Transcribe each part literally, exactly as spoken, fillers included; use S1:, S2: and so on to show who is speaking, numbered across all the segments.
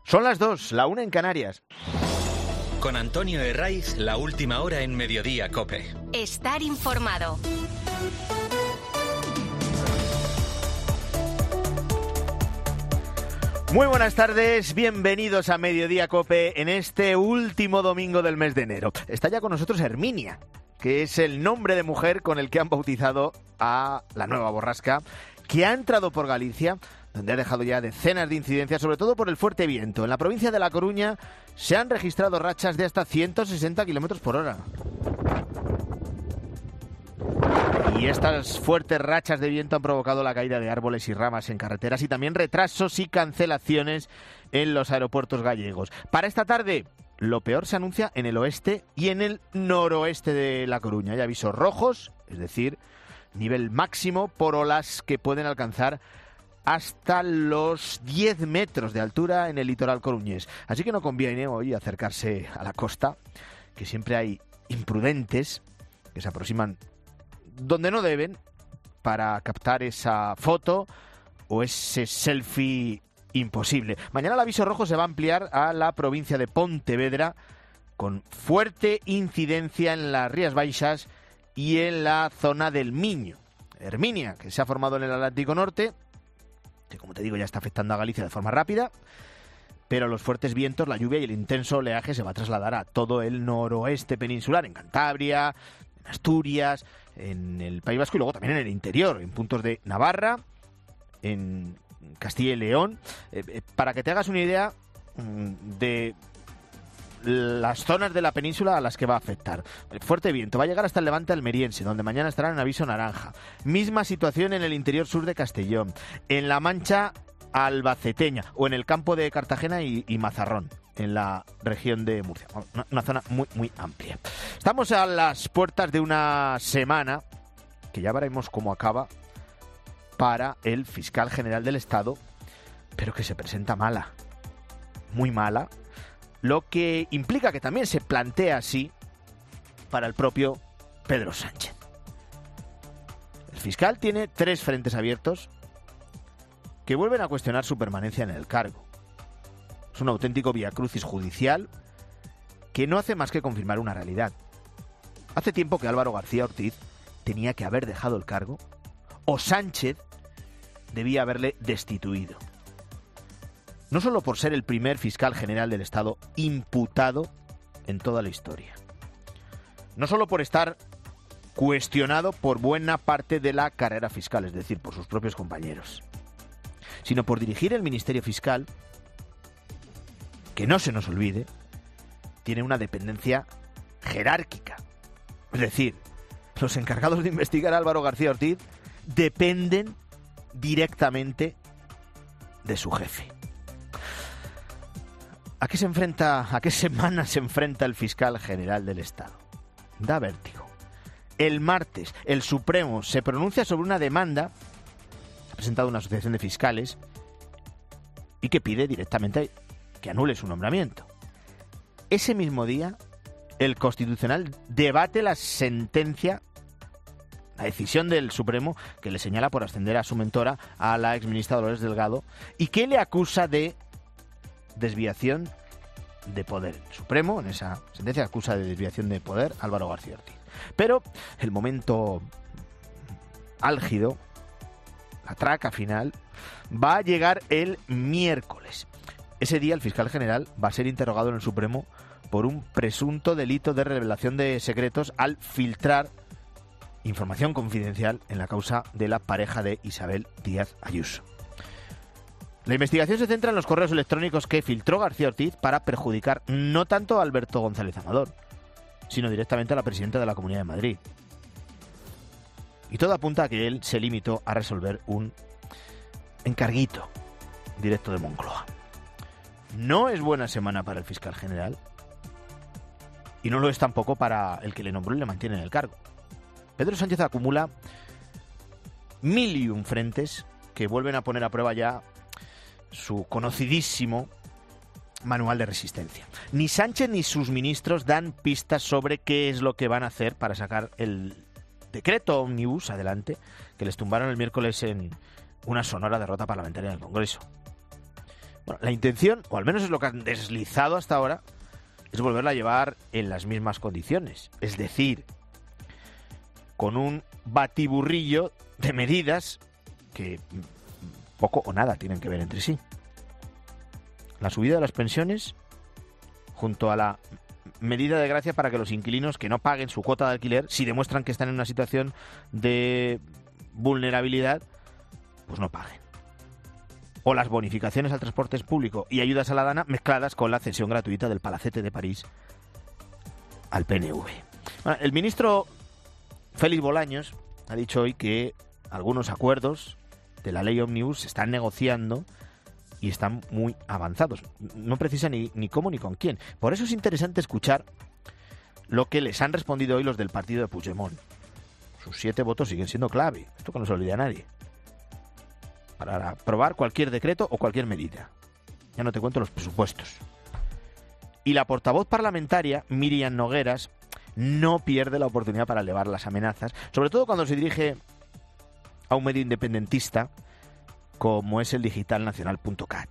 S1: Son las dos, la una en Canarias.
S2: Con Antonio Herraiz, la última hora en Mediodía COPE.
S3: Estar informado.
S1: Muy buenas tardes, bienvenidos a Mediodía COPE en este último domingo del mes de enero. Está ya con nosotros Herminia, que es el nombre de mujer con el que han bautizado a la nueva borrasca, que ha entrado por Galicia, donde ha dejado ya decenas de incidencias, sobre todo por el fuerte viento. En la provincia de La Coruña se han registrado rachas de hasta ciento sesenta kilómetros por hora. Y estas fuertes rachas de viento han provocado la caída de árboles y ramas en carreteras y también retrasos y cancelaciones en los aeropuertos gallegos. Para esta tarde, lo peor se anuncia en el oeste y en el noroeste de La Coruña. Hay avisos rojos, es decir, nivel máximo por olas que pueden alcanzar hasta los diez metros de altura en el litoral coruñés. Así que no conviene hoy acercarse a la costa, que siempre hay imprudentes que se aproximan donde no deben para captar esa foto o ese selfie imposible. Mañana el aviso rojo se va a ampliar a la provincia de Pontevedra con fuerte incidencia en las Rías Baixas y en la zona del Miño. Herminia, que se ha formado en el Atlántico Norte, que como te digo ya está afectando a Galicia de forma rápida, pero los fuertes vientos, la lluvia y el intenso oleaje se va a trasladar a todo el noroeste peninsular, en Cantabria, en Asturias, en el País Vasco y luego también en el interior, en puntos de Navarra, en Castilla y León. Eh, eh, para que te hagas una idea mmm, de las zonas de la península a las que va a afectar. El fuerte viento va a llegar hasta el levante almeriense, donde mañana estarán en aviso naranja. Misma situación en el interior sur de Castellón, en la Mancha albaceteña o en el campo de Cartagena y, y Mazarrón, en la región de Murcia. Una, una zona muy, muy amplia. Estamos a las puertas de una semana que ya veremos cómo acaba para el fiscal general del Estado, pero que se presenta mala, muy mala, lo que implica que también se plantea así para el propio Pedro Sánchez. El fiscal tiene tres frentes abiertos que vuelven a cuestionar su permanencia en el cargo. Es un auténtico viacrucis judicial que no hace más que confirmar una realidad. Hace tiempo que Álvaro García Ortiz tenía que haber dejado el cargo o Sánchez debía haberle destituido. No solo por ser el primer fiscal general del Estado imputado en toda la historia. No solo por estar cuestionado por buena parte de la carrera fiscal, es decir, por sus propios compañeros, sino por dirigir el Ministerio Fiscal, que no se nos olvide, tiene una dependencia jerárquica. Es decir, los encargados de investigar a Álvaro García Ortiz dependen directamente de su jefe. ¿A qué se enfrenta, a qué semana se enfrenta el fiscal general del Estado? Da vértigo. El martes, el Supremo se pronuncia sobre una demanda que ha presentado una asociación de fiscales y que pide directamente que anule su nombramiento. Ese mismo día, el Constitucional debate la sentencia, la decisión del Supremo que le señala por ascender a su mentora, a la exministra Dolores Delgado, y que le acusa de desviación de poder. El Supremo, en esa sentencia, acusa de desviación de poder a Álvaro García Ortiz. Pero el momento álgido, la traca final, va a llegar el miércoles. Ese día el fiscal general va a ser interrogado en el Supremo por un presunto delito de revelación de secretos al filtrar información confidencial en la causa de la pareja de Isabel Díaz Ayuso. La investigación se centra en los correos electrónicos que filtró García Ortiz para perjudicar no tanto a Alberto González Amador, sino directamente a la presidenta de la Comunidad de Madrid. Y todo apunta a que él se limitó a resolver un encarguito directo de Moncloa. No es buena semana para el fiscal general y no lo es tampoco para el que le nombró y le mantiene en el cargo. Pedro Sánchez acumula mil y un frentes que vuelven a poner a prueba ya su conocidísimo manual de resistencia. Ni Sánchez ni sus ministros dan pistas sobre qué es lo que van a hacer para sacar el decreto ómnibus adelante que les tumbaron el miércoles en una sonora derrota parlamentaria en el Congreso. Bueno, la intención, o al menos es lo que han deslizado hasta ahora, es volverla a llevar en las mismas condiciones. Es decir, con un batiburrillo de medidas que poco o nada tienen que ver entre sí. La subida de las pensiones, junto a la medida de gracia para que los inquilinos que no paguen su cuota de alquiler, si demuestran que están en una situación de vulnerabilidad, pues no paguen. O las bonificaciones al transporte público y ayudas a la dana mezcladas con la cesión gratuita del Palacete de París al P N V. Bueno, el ministro Félix Bolaños ha dicho hoy que algunos acuerdos de la ley Ómnibus se están negociando y están muy avanzados. No precisa ni, ni cómo ni con quién. Por eso es interesante escuchar lo que les han respondido hoy los del partido de Puigdemont. Sus siete votos siguen siendo clave. Esto que no se olvide a nadie. Para aprobar cualquier decreto o cualquier medida. Ya no te cuento los presupuestos. Y la portavoz parlamentaria, Míriam Nogueras, no pierde la oportunidad para elevar las amenazas, sobre todo cuando se dirige a un medio independentista como es el digital nacional punto cat.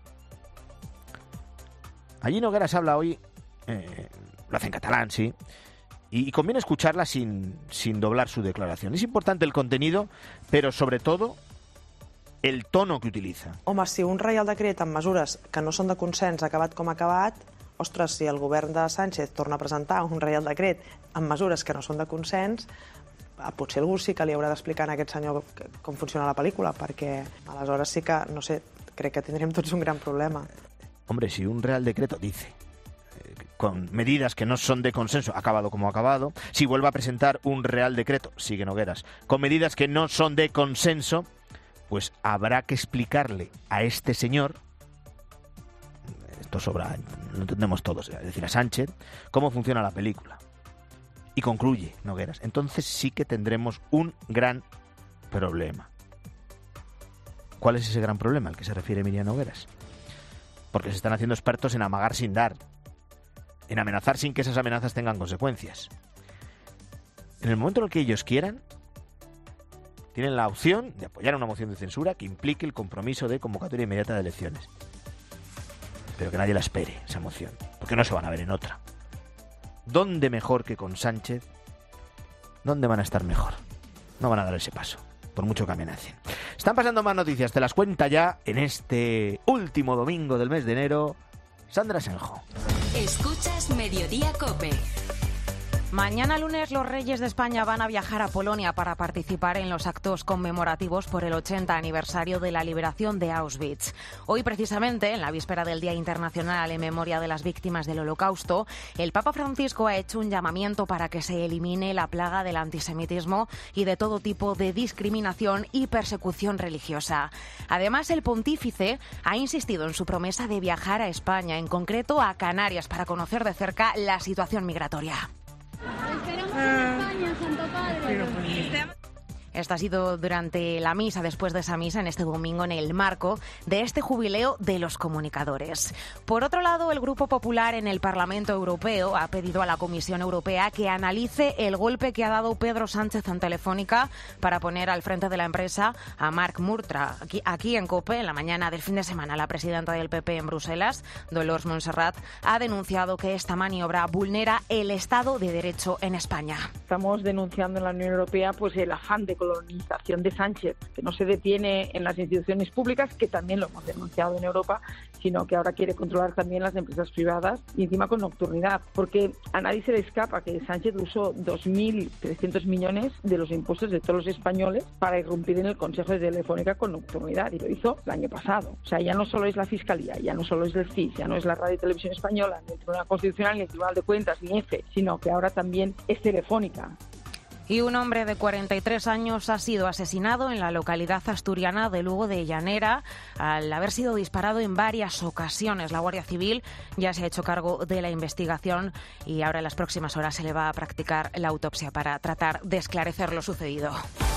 S1: Allí Nogueras habla hoy, eh, lo hace en catalán, sí, y, y conviene escucharla sin, sin doblar su declaración. Es importante el contenido, pero sobre todo el tono que utiliza.
S4: Home, si un Reial Decret amb mesures que no són de consens ha acabat com ha acabat, ostres, si el govern de Sánchez torna a presentar un Reial Decret amb mesures que no són de consens, potser algú sí que li haurà d'explicar a aquest senyor com funciona la pel·lícula, perquè aleshores sí que, no sé, crec que tindrem tots un gran problema.
S1: Hombre, si un Real Decreto dice con medidas que no son de consenso, ha acabado como ha acabado, si vuelve a presentar un Real Decreto, sigue Nogueras, con medidas que no son de consenso, pues habrá que explicarle a este señor, esto sobra, lo entendemos todos, es decir, a Sánchez, cómo funciona la película. Y concluye Nogueras, entonces sí que tendremos un gran problema. ¿Cuál es ese gran problema al que se refiere Míriam Nogueras? Porque se están haciendo expertos en amagar sin dar, en amenazar sin que esas amenazas tengan consecuencias. En el momento en el que ellos quieran, tienen la opción de apoyar una moción de censura que implique el compromiso de convocatoria inmediata de elecciones. Pero que nadie la espere, esa moción, porque no se van a ver en otra. ¿Dónde mejor que con Sánchez? ¿Dónde van a estar mejor? No van a dar ese paso, por mucho que amenacen. Están pasando más noticias, te las cuenta ya en este último domingo del mes de enero, Sandra Senjo.
S3: Escuchas Mediodía COPE.
S5: Mañana lunes los Reyes de España van a viajar a Polonia para participar en los actos conmemorativos por el ochenta aniversario de la liberación de Auschwitz. Hoy precisamente, en la víspera del Día Internacional en memoria de las víctimas del Holocausto, el Papa Francisco ha hecho un llamamiento para que se elimine la plaga del antisemitismo y de todo tipo de discriminación y persecución religiosa. Además, el pontífice ha insistido en su promesa de viajar a España, en concreto a Canarias, para conocer de cerca la situación migratoria.
S6: Esperamos en España, Santo Padre.
S5: Esta ha sido durante la misa, después de esa misa, en este domingo, en el marco de este jubileo de los comunicadores. Por otro lado, el Grupo Popular en el Parlamento Europeo ha pedido a la Comisión Europea que analice el golpe que ha dado Pedro Sánchez en Telefónica para poner al frente de la empresa a Marc Murtra. Aquí, aquí en COPE, en la mañana del fin de semana, la presidenta del P P en Bruselas, Dolors Montserrat, ha denunciado que esta maniobra vulnera el Estado de Derecho en España.
S7: Estamos denunciando en la Unión Europea pues el afán de colonización de Sánchez, que no se detiene en las instituciones públicas, que también lo hemos denunciado en Europa, sino que ahora quiere controlar también las empresas privadas y encima con nocturnidad, porque a nadie se le escapa que Sánchez usó dos mil trescientos millones de los impuestos de todos los españoles para irrumpir en el Consejo de Telefónica con nocturnidad, y lo hizo el año pasado. O sea, ya no solo es la Fiscalía, ya no solo es el C I S, ya no es la Radio y Televisión Española, ni el Tribunal Constitucional, ni el Tribunal de Cuentas, ni E F E, sino que ahora también es Telefónica.
S5: Y un hombre de cuarenta y tres años ha sido asesinado en la localidad asturiana de Lugo de Llanera al haber sido disparado en varias ocasiones. La Guardia Civil ya se ha hecho cargo de la investigación y ahora en las próximas horas se le va a practicar la autopsia para tratar de esclarecer lo sucedido.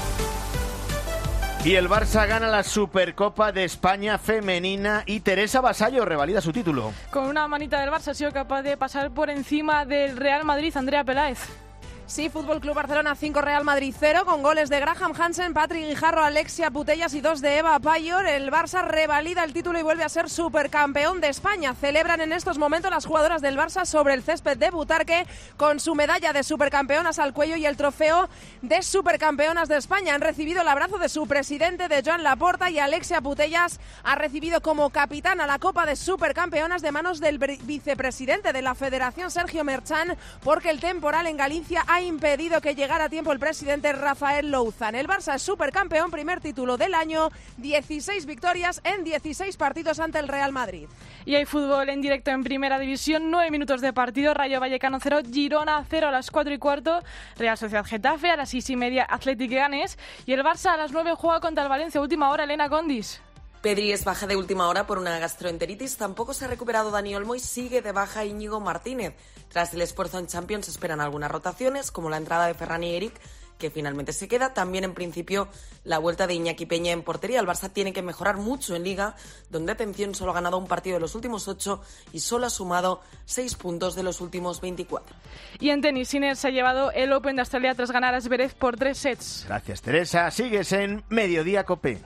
S1: Y el Barça gana la Supercopa de España femenina y Teresa Vasallo revalida su título.
S8: Con una manita del Barça ha sido capaz de pasar por encima del Real Madrid, Andrea Peláez. Sí, Fútbol Club Barcelona cinco, Real Madrid cero, con goles de Graham Hansen, Patrick Guijarro, Alexia Putellas y dos de Eva Payor. El Barça revalida el título y vuelve a ser supercampeón de España. Celebran en estos momentos las jugadoras del Barça sobre el césped de Butarque con su medalla de supercampeonas al cuello y el trofeo de supercampeonas de España. Han recibido el abrazo de su presidente, de Joan Laporta, y Alexia Putellas ha recibido como capitana la Copa de Supercampeonas de manos del vicepresidente de la Federación, Sergio Merchan, porque el temporal en Galicia ha impedido que llegara a tiempo el presidente Rafael Louzán. El Barça es supercampeón, primer título del año, dieciséis victorias en dieciséis partidos ante el Real Madrid.
S9: Y hay fútbol en directo en Primera División, nueve minutos de partido, Rayo Vallecano cero, Girona cero a las cuatro y cuarto, Real Sociedad Getafe a las seis y media, Athletic Ganes, y el Barça a las nueve juega contra el Valencia. Última hora, Elena Condis.
S10: Pedri es baja de última hora por una gastroenteritis. Tampoco se ha recuperado Dani Olmo y sigue de baja Íñigo Martínez. Tras el esfuerzo en Champions se esperan algunas rotaciones, como la entrada de Ferran y Eric, que finalmente se queda. También, en principio, la vuelta de Iñaki Peña en portería. El Barça tiene que mejorar mucho en Liga, donde, atención, solo ha ganado un partido de los últimos ocho y solo ha sumado seis puntos de los últimos veinticuatro.
S9: Y en tenis, Sinner se ha llevado el Open de Australia tras ganar a Zverev por tres sets.
S1: Gracias, Teresa. Sigues en Mediodía COPE.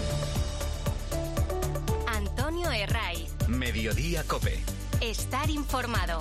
S3: Antonio Herraiz.
S2: Mediodía COPE.
S3: Estar informado.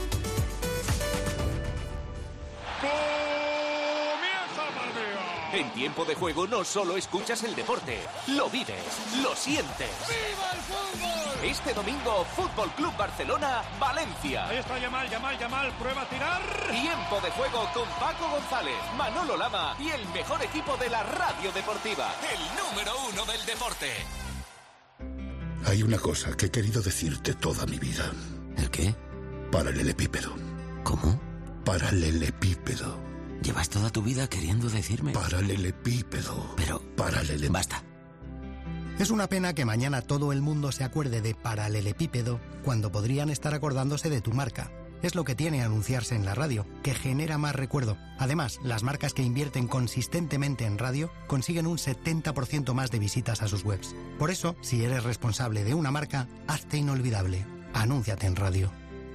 S11: En Tiempo de Juego no solo escuchas el deporte, lo vives, lo sientes.
S12: ¡Viva el fútbol!
S11: Este domingo, Fútbol Club Barcelona, Valencia.
S12: Ahí está Yamal, Yamal, Yamal, prueba a tirar.
S11: Tiempo de Juego con Paco González, Manolo Lama y el mejor equipo de la radio deportiva, el número uno del deporte.
S13: Hay una cosa que he querido decirte toda mi vida.
S14: ¿El qué?
S13: Paralelepípedo.
S14: ¿Cómo?
S13: Paralelepípedo.
S14: Llevas toda tu vida queriendo decirme.
S13: Paralelepípedo.
S14: Pero...
S13: Paralele...
S14: Basta.
S15: Es una pena que mañana todo el mundo se acuerde de paralelepípedo cuando podrían estar acordándose de tu marca. Es lo que tiene anunciarse en la radio, que genera más recuerdo. Además, las marcas que invierten consistentemente en radio consiguen un setenta por ciento más de visitas a sus webs. Por eso, si eres responsable de una marca, hazte inolvidable. Anúnciate en radio.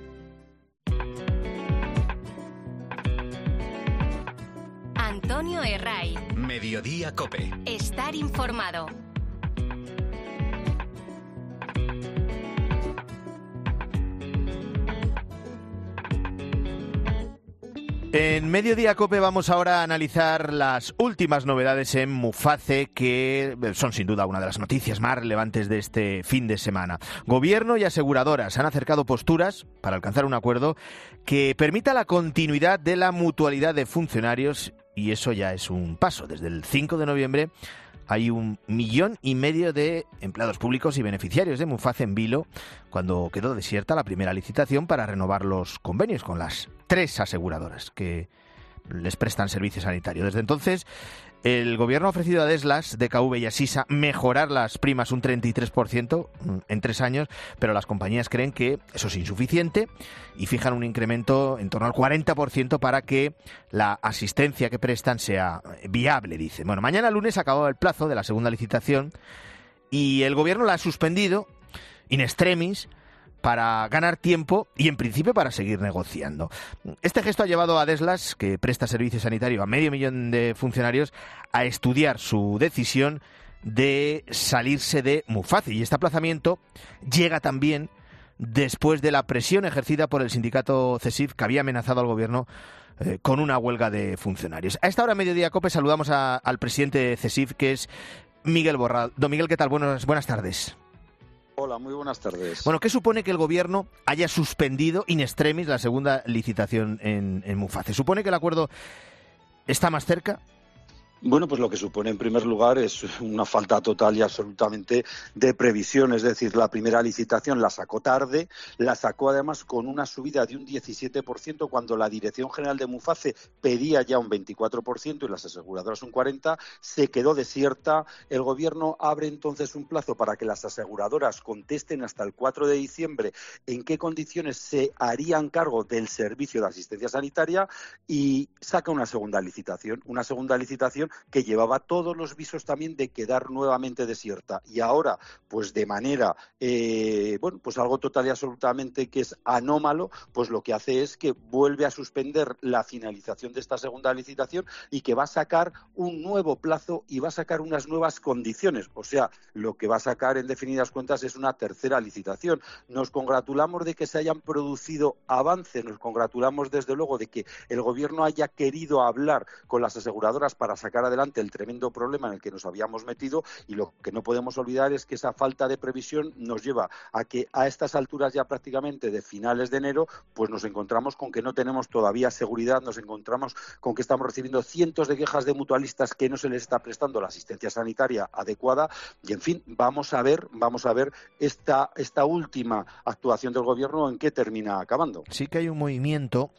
S3: Antonio Herraiz.
S2: Mediodía COPE.
S3: Estar informado.
S1: En Mediodía COPE vamos ahora a analizar las últimas novedades en Muface, que son sin duda una de las noticias más relevantes de este fin de semana. Gobierno y aseguradoras han acercado posturas para alcanzar un acuerdo que permita la continuidad de la mutualidad de funcionarios, y eso ya es un paso. Desde el cinco de noviembre hay un millón y medio de empleados públicos y beneficiarios de Muface en vilo, cuando quedó desierta la primera licitación para renovar los convenios con las tres aseguradoras que les prestan servicio sanitario. Desde entonces, el Gobierno ha ofrecido a Deslas, D K V y Asisa mejorar las primas un treinta y tres por ciento en tres años, pero las compañías creen que eso es insuficiente y fijan un incremento en torno al cuarenta por ciento para que la asistencia que prestan sea viable, dice. Bueno, mañana lunes acababa el plazo de la segunda licitación y el Gobierno la ha suspendido in extremis para ganar tiempo y, en principio, para seguir negociando. Este gesto ha llevado a Deslas, que presta servicio sanitario a medio millón de funcionarios, a estudiar su decisión de salirse de Muface. Y este aplazamiento llega también después de la presión ejercida por el sindicato CESIF, que había amenazado al Gobierno eh, con una huelga de funcionarios. A esta hora, Mediodía COPE, saludamos a, al presidente de CESIF, que es Miguel Borral. Don Miguel, ¿qué tal? Buenas, buenas tardes.
S16: Hola, muy buenas tardes.
S1: Bueno, ¿qué supone que el Gobierno haya suspendido in extremis la segunda licitación en, en Muface? ¿Supone que el acuerdo está más cerca?
S16: Bueno, pues lo que supone en primer lugar es una falta total y absolutamente de previsión. Es decir, la primera licitación la sacó tarde, la sacó además con una subida de un diecisiete por ciento cuando la Dirección General de Muface pedía ya un veinticuatro por ciento y las aseguradoras un cuarenta por ciento, se quedó desierta. El Gobierno abre entonces un plazo para que las aseguradoras contesten hasta el cuatro de diciembre en qué condiciones se harían cargo del servicio de asistencia sanitaria y saca una segunda licitación, una segunda licitación licitación que llevaba todos los visos también de quedar nuevamente desierta. Y ahora, pues de manera, eh, bueno, pues algo total y absolutamente que es anómalo, pues lo que hace es que vuelve a suspender la finalización de esta segunda licitación y que va a sacar un nuevo plazo y va a sacar unas nuevas condiciones. O sea, lo que va a sacar en definidas cuentas es una tercera licitación. Nos congratulamos de que se hayan producido avances, nos congratulamos desde luego de que el Gobierno haya querido hablar con las aseguradoras para sacar adelante el tremendo problema en el que nos habíamos metido, y lo que no podemos olvidar es que esa falta de previsión nos lleva a que a estas alturas ya prácticamente de finales de enero pues nos encontramos con que no tenemos todavía seguridad, nos encontramos con que estamos recibiendo cientos de quejas de mutualistas que no se les está prestando la asistencia sanitaria adecuada y, en fin, vamos a ver, vamos a ver esta, esta última actuación del Gobierno en qué termina acabando.
S1: Sí que hay un movimiento,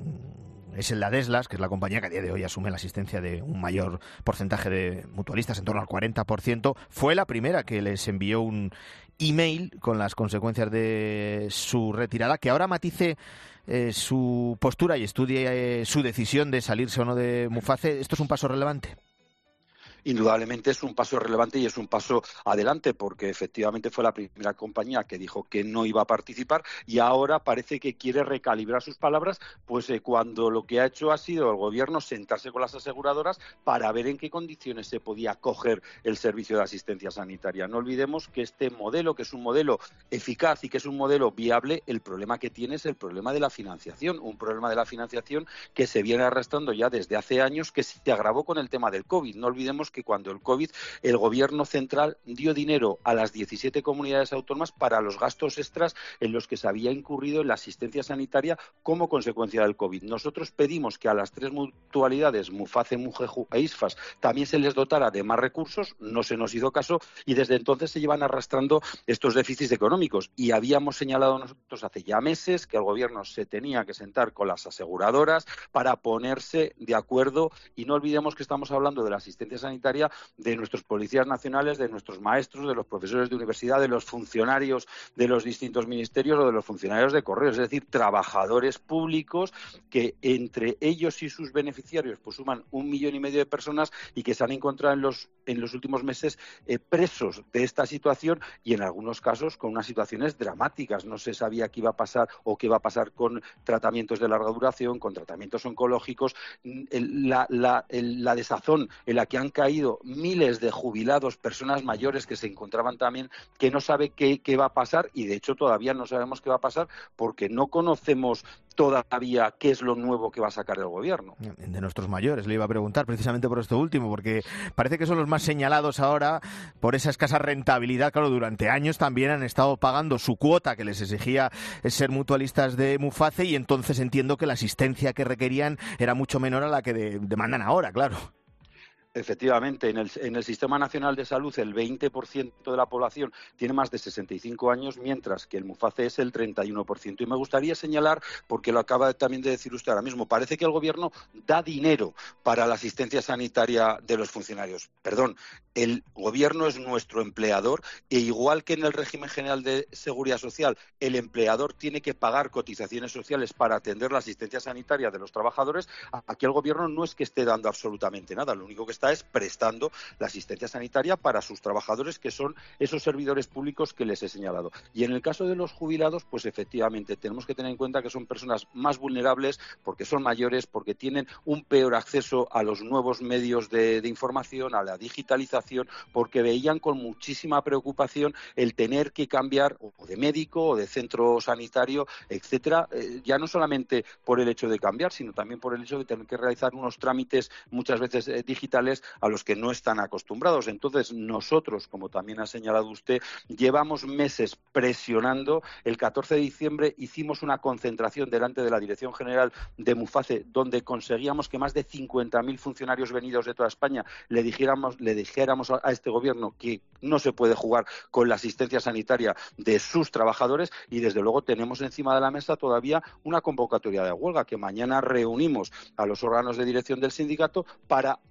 S1: es el de Adeslas, que es la compañía que a día de hoy asume la asistencia de un mayor porcentaje de mutualistas, en torno al cuarenta por ciento. Fue la primera que les envió un email con las consecuencias de su retirada, que ahora matice eh, su postura y estudie eh, su decisión de salirse o no de Muface. ¿Esto es un paso relevante?
S16: Indudablemente es un paso relevante y es un paso adelante, porque efectivamente fue la primera compañía que dijo que no iba a participar y ahora parece que quiere recalibrar sus palabras, pues eh, cuando lo que ha hecho ha sido el Gobierno sentarse con las aseguradoras para ver en qué condiciones se podía coger el servicio de asistencia sanitaria. No olvidemos que este modelo, que es un modelo eficaz y que es un modelo viable, el problema que tiene es el problema de la financiación, un problema de la financiación que se viene arrastrando ya desde hace años, que se agravó con el tema del COVID. No olvidemos que cuando el COVID, el Gobierno central dio dinero a las diecisiete comunidades autónomas para los gastos extras en los que se había incurrido en la asistencia sanitaria como consecuencia del COVID. Nosotros pedimos que a las tres mutualidades, Muface, Mugeju e ISFAS, también se les dotara de más recursos, no se nos hizo caso y desde entonces se llevan arrastrando estos déficits económicos. Y habíamos señalado nosotros hace ya meses que el Gobierno se tenía que sentar con las aseguradoras para ponerse de acuerdo, y no olvidemos que estamos hablando de la asistencia sanitaria de nuestros policías nacionales, de nuestros maestros, de los profesores de universidad, de los funcionarios de los distintos ministerios o de los funcionarios de correos, es decir, trabajadores públicos que entre ellos y sus beneficiarios pues suman un millón y medio de personas y que se han encontrado en los en los últimos meses eh, presos de esta situación y en algunos casos con unas situaciones dramáticas. No se sabía qué iba a pasar o qué iba a pasar con tratamientos de larga duración, con tratamientos oncológicos, el, la, la, el, la desazón en la que han caído miles de jubilados, personas mayores que se encontraban también, que no sabe qué, qué va a pasar y de hecho todavía no sabemos qué va a pasar porque no conocemos todavía qué es lo nuevo que va a sacar el Gobierno.
S1: De nuestros mayores, le iba a preguntar precisamente por esto último, porque parece que son los más señalados ahora por esa escasa rentabilidad. Claro, durante años también han estado pagando su cuota que les exigía ser mutualistas de Muface y entonces entiendo que la asistencia que requerían era mucho menor a la que de, demandan ahora, claro.
S16: Efectivamente, en el, en el Sistema Nacional de Salud el veinte por ciento de la población tiene más de sesenta y cinco años, mientras que el Muface es el treinta y uno por ciento. Y me gustaría señalar, porque lo acaba también de decir usted ahora mismo, parece que el Gobierno da dinero para la asistencia sanitaria de los funcionarios. Perdón, el Gobierno es nuestro empleador e igual que en el régimen general de Seguridad Social, el empleador tiene que pagar cotizaciones sociales para atender la asistencia sanitaria de los trabajadores, aquí el Gobierno no es que esté dando absolutamente nada, lo único que está es prestando la asistencia sanitaria para sus trabajadores, que son esos servidores públicos que les he señalado. Y en el caso de los jubilados, pues efectivamente tenemos que tener en cuenta que son personas más vulnerables porque son mayores, porque tienen un peor acceso a los nuevos medios de, de información, a la digitalización, porque veían con muchísima preocupación el tener que cambiar o de médico o de centro sanitario, etcétera, eh, ya no solamente por el hecho de cambiar, sino también por el hecho de tener que realizar unos trámites muchas veces eh, digitales a los que no están acostumbrados. Entonces, nosotros, como también ha señalado usted, llevamos meses presionando. El catorce de diciembre hicimos una concentración delante de la Dirección General de Muface, donde conseguíamos que más de cincuenta mil funcionarios venidos de toda España le dijéramos, le dijéramos a este Gobierno que no se puede jugar con la asistencia sanitaria de sus trabajadores y, desde luego, tenemos encima de la mesa todavía una convocatoria de huelga que mañana reunimos a los órganos de dirección del sindicato para analizar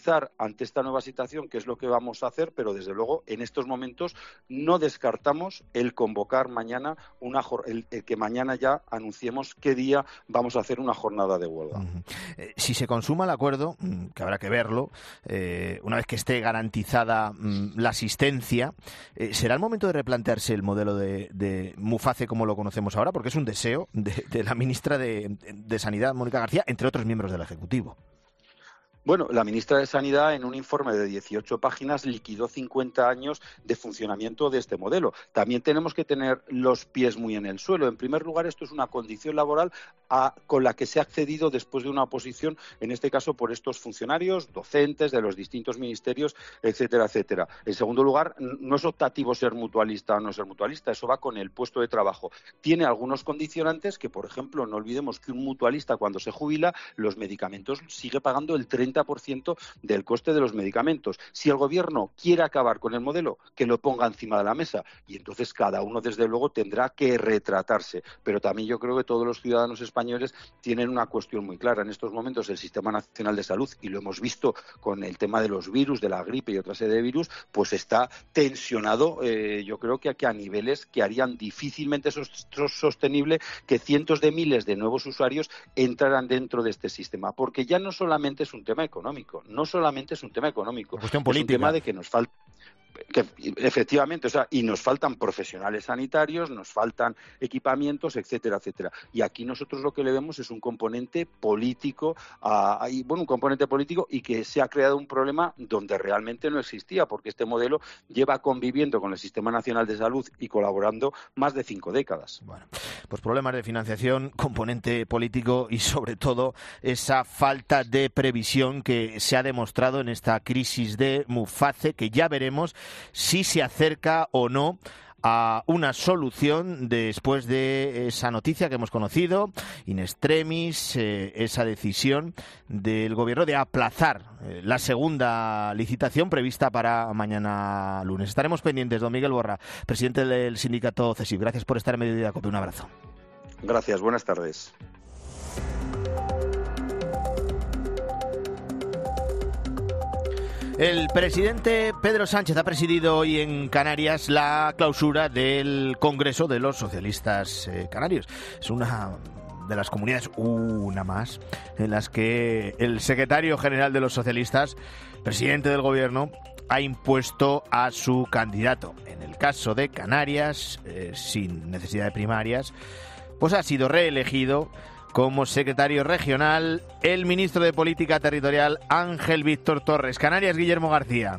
S16: analizar ante esta nueva situación qué es lo que vamos a hacer, pero desde luego en estos momentos no descartamos el convocar mañana una el, el que mañana ya anunciemos qué día vamos a hacer una jornada de huelga.
S1: Uh-huh. Eh, si se consuma el acuerdo, que habrá que verlo, eh, una vez que esté garantizada mm, la asistencia, eh, ¿será el momento de replantearse el modelo de, de Muface como lo conocemos ahora? Porque es un deseo de, de la ministra de, de Sanidad, Mónica García, entre otros miembros del Ejecutivo.
S16: Bueno, la ministra de Sanidad, en un informe de dieciocho páginas, liquidó cincuenta años de funcionamiento de este modelo. También tenemos que tener los pies muy en el suelo. En primer lugar, esto es una condición laboral a, con la que se ha accedido después de una oposición, en este caso por estos funcionarios, docentes de los distintos ministerios, etcétera, etcétera. En segundo lugar, no es optativo ser mutualista o no ser mutualista, eso va con el puesto de trabajo. Tiene algunos condicionantes que, por ejemplo, no olvidemos que un mutualista cuando se jubila, los medicamentos sigue pagando el treinta por ciento del coste de los medicamentos. Si el gobierno quiere acabar con el modelo, que lo ponga encima de la mesa, y entonces cada uno desde luego tendrá que retratarse. Pero también yo creo que todos los ciudadanos españoles tienen una cuestión muy clara. En estos momentos el Sistema Nacional de Salud, y lo hemos visto con el tema de los virus, de la gripe y otra serie de virus, pues está tensionado, eh, yo creo que, que a niveles que harían difícilmente sostenible que cientos de miles de nuevos usuarios entraran dentro de este sistema, porque ya no solamente es un tema económico, no solamente es un tema económico,
S1: cuestión
S16: es
S1: política.
S16: un tema de que nos falta que efectivamente, o sea, y nos faltan profesionales sanitarios, nos faltan equipamientos, etcétera, etcétera. Y aquí nosotros lo que le vemos es un componente político, uh, y, bueno, un componente político y que se ha creado un problema donde realmente no existía, porque este modelo lleva conviviendo con el Sistema Nacional de Salud y colaborando más de cinco décadas.
S1: Bueno, pues problemas de financiación, componente político y sobre todo esa falta de previsión que se ha demostrado en esta crisis de Muface, que ya veremos si se acerca o no a una solución después de esa noticia que hemos conocido, in extremis, eh, esa decisión del gobierno de aplazar eh, la segunda licitación prevista para mañana lunes. Estaremos pendientes. Don Miguel Borra, presidente del sindicato CESIF, gracias por estar en Mediodía Cope. Un abrazo.
S16: Gracias, buenas tardes.
S1: El presidente Pedro Sánchez ha presidido hoy en Canarias la clausura del Congreso de los Socialistas eh, Canarios. Es una de las comunidades, una más, en las que el secretario general de los socialistas, presidente del gobierno, ha impuesto a su candidato. En el caso de Canarias, eh, sin necesidad de primarias, pues ha sido reelegido como secretario regional el ministro de Política Territorial Ángel Víctor Torres. Canarias, Guillermo García.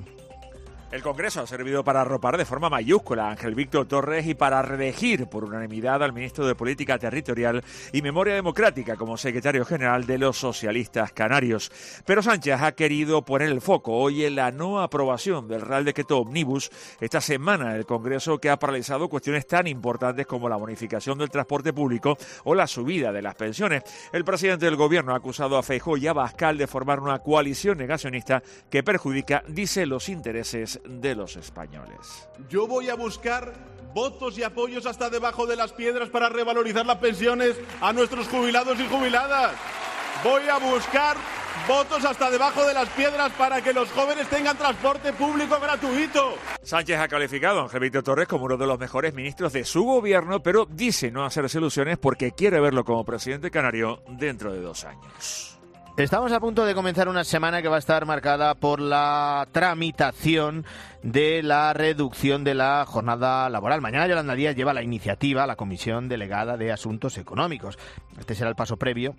S17: El Congreso ha servido para arropar de forma mayúscula a Ángel Víctor Torres y para reelegir por unanimidad al ministro de Política Territorial y Memoria Democrática como secretario general de los socialistas canarios. Pero Sánchez ha querido poner el foco hoy en la no aprobación del Real Decreto Omnibus esta semana en el Congreso, que ha paralizado cuestiones tan importantes como la bonificación del transporte público o la subida de las pensiones. El presidente del Gobierno ha acusado a Feijóo y a Abascal de formar una coalición negacionista que perjudica, dice, los intereses de los españoles.
S12: Yo voy a buscar votos y apoyos hasta debajo de las piedras para revalorizar las pensiones a nuestros jubilados y jubiladas. Voy a buscar votos hasta debajo de las piedras para que los jóvenes tengan transporte público gratuito.
S17: Sánchez ha calificado a Ángel Víctor Torres como uno de los mejores ministros de su gobierno, pero dice no hacerse ilusiones porque quiere verlo como presidente canario dentro de dos años.
S1: Estamos a punto de comenzar una semana que va a estar marcada por la tramitación de la reducción de la jornada laboral. Mañana Yolanda Díaz lleva la iniciativa a la Comisión Delegada de Asuntos Económicos. Este será el paso previo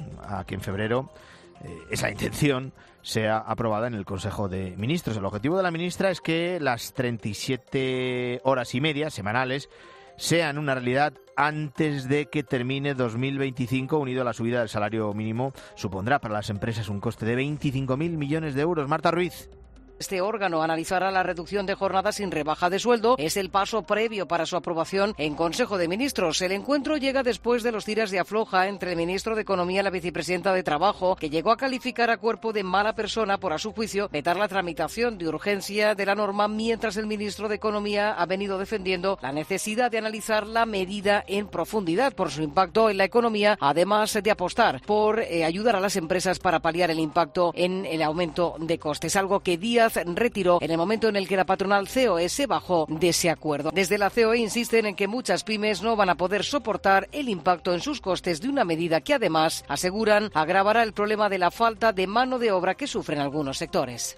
S1: a que en febrero eh, esa intención sea aprobada en el Consejo de Ministros. El objetivo de la ministra es que las treinta y siete horas y media semanales sean una realidad antes de que termine dos mil veinticinco, unido a la subida del salario mínimo, supondrá para las empresas un coste de veinticinco mil millones de euros. Marta Ruiz.
S18: Este órgano analizará la reducción de jornada sin rebaja de sueldo. Es el paso previo para su aprobación en Consejo de Ministros. El encuentro llega después de los tiras de afloja entre el ministro de Economía y la vicepresidenta de Trabajo, que llegó a calificar a Cuerpo de mala persona por, a su juicio, vetar la tramitación de urgencia de la norma, mientras el ministro de Economía ha venido defendiendo la necesidad de analizar la medida en profundidad por su impacto en la economía, además de apostar por eh, ayudar a las empresas para paliar el impacto en el aumento de costes, algo que Díaz retiró en el momento en el que la patronal C O E se bajó de ese acuerdo. Desde la C O E insisten en que muchas pymes no van a poder soportar el impacto en sus costes de una medida que, además, aseguran, agravará el problema de la falta de mano de obra que sufren algunos sectores.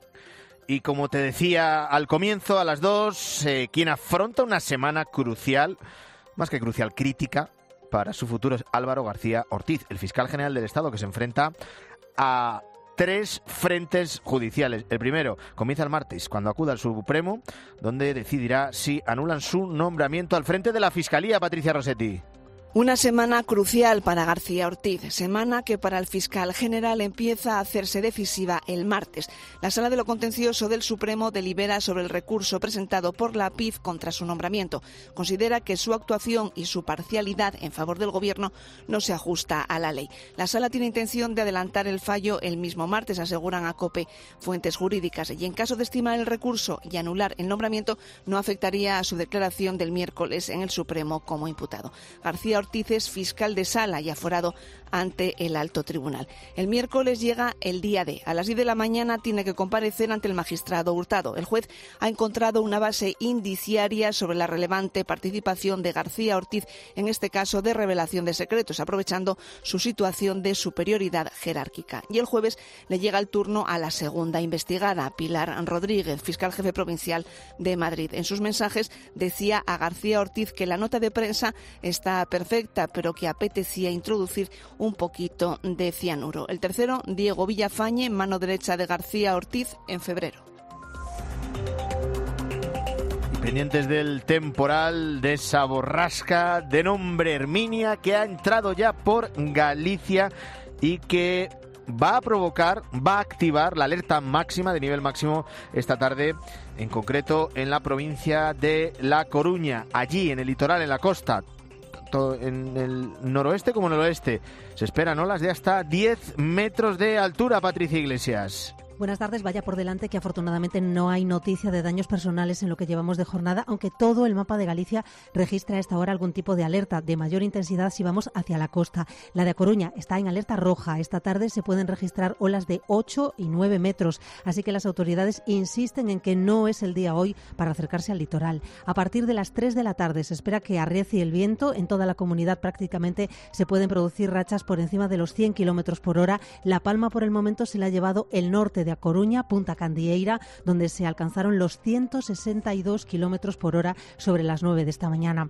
S1: Y como te decía al comienzo, a las dos, eh, quien afronta una semana crucial, más que crucial, crítica, para su futuro es Álvaro García Ortiz, el fiscal general del Estado, que se enfrenta a tres frentes judiciales. El primero comienza el martes, cuando acuda al Supremo, donde decidirá si anulan su nombramiento al frente de la Fiscalía. Patricia Rossetti.
S19: Una semana crucial para García Ortiz, semana que para el fiscal general empieza a hacerse decisiva el martes. La Sala de lo Contencioso del Supremo delibera sobre el recurso presentado por la P I F contra su nombramiento. Considera que su actuación y su parcialidad en favor del Gobierno no se ajusta a la ley. La Sala tiene intención de adelantar el fallo el mismo martes, aseguran a COPE fuentes jurídicas, y en caso de estimar el recurso y anular el nombramiento, no afectaría a su declaración del miércoles en el Supremo como imputado. García Ortiz es fiscal de sala y aforado ante el alto tribunal. El miércoles llega el día D. A las diez de la mañana tiene que comparecer ante el magistrado Hurtado. El juez ha encontrado una base indiciaria sobre la relevante participación de García Ortiz, en este caso de revelación de secretos, aprovechando su situación de superioridad jerárquica. Y el jueves le llega el turno a la segunda investigada, Pilar Rodríguez, fiscal jefe provincial de Madrid. En sus mensajes decía a García Ortiz que la nota de prensa está perfecta, pero que apetecía introducir un poquito de cianuro. El tercero, Diego Villafañe, mano derecha de García Ortiz, en febrero.
S1: Pendientes del temporal de esa borrasca de nombre Herminia, que ha entrado ya por Galicia y que va a provocar, va a activar la alerta máxima, de nivel máximo, esta tarde, en concreto en la provincia de La Coruña, allí en el litoral, en la costa, en el noroeste como en el oeste. Se esperan olas de hasta diez metros de altura. Patricia Iglesias.
S20: Buenas tardes. Vaya por delante que afortunadamente no hay noticia de daños personales en lo que llevamos de jornada, aunque todo el mapa de Galicia registra a esta hora algún tipo de alerta de mayor intensidad si vamos hacia la costa. La de A Coruña está en alerta roja. Esta tarde se pueden registrar olas de ocho y nueve metros, así que las autoridades insisten en que no es el día hoy para acercarse al litoral. A partir de las tres de la tarde se espera que arrecie el viento. En toda la comunidad prácticamente se pueden producir rachas por encima de los cien kilómetros por hora. La palma por el momento se la ha llevado el norte de A Coruña, Punta Candieira, donde se alcanzaron los ciento sesenta y dos kilómetros por hora sobre las nueve de esta mañana.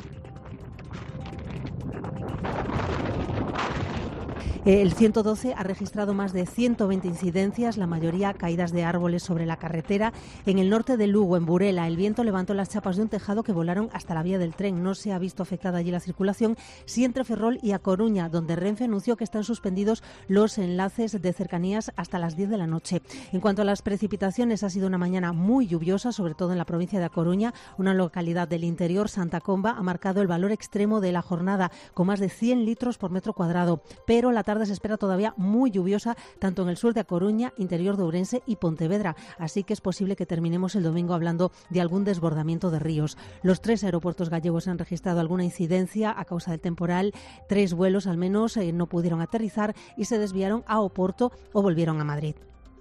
S20: El ciento doce ha registrado más de ciento veinte incidencias, la mayoría caídas de árboles sobre la carretera. En el norte de Lugo, en Burela, el viento levantó las chapas de un tejado que volaron hasta la vía del tren. No se ha visto afectada allí la circulación. Sí entre Ferrol y A Coruña, donde Renfe anunció que están suspendidos los enlaces de cercanías hasta las diez de la noche. En cuanto a las precipitaciones, ha sido una mañana muy lluviosa, sobre todo en la provincia de A Coruña. Una localidad del interior, Santa Comba, ha marcado el valor extremo de la jornada, con más de cien litros por metro cuadrado. Pero la tarde se espera todavía muy lluviosa, tanto en el sur de A Coruña, interior de Ourense y Pontevedra, así que es posible que terminemos el domingo hablando de algún desbordamiento de ríos. Los tres aeropuertos gallegos han registrado alguna incidencia a causa del temporal. Tres vuelos al menos eh, no pudieron aterrizar y se desviaron a Oporto o volvieron a Madrid.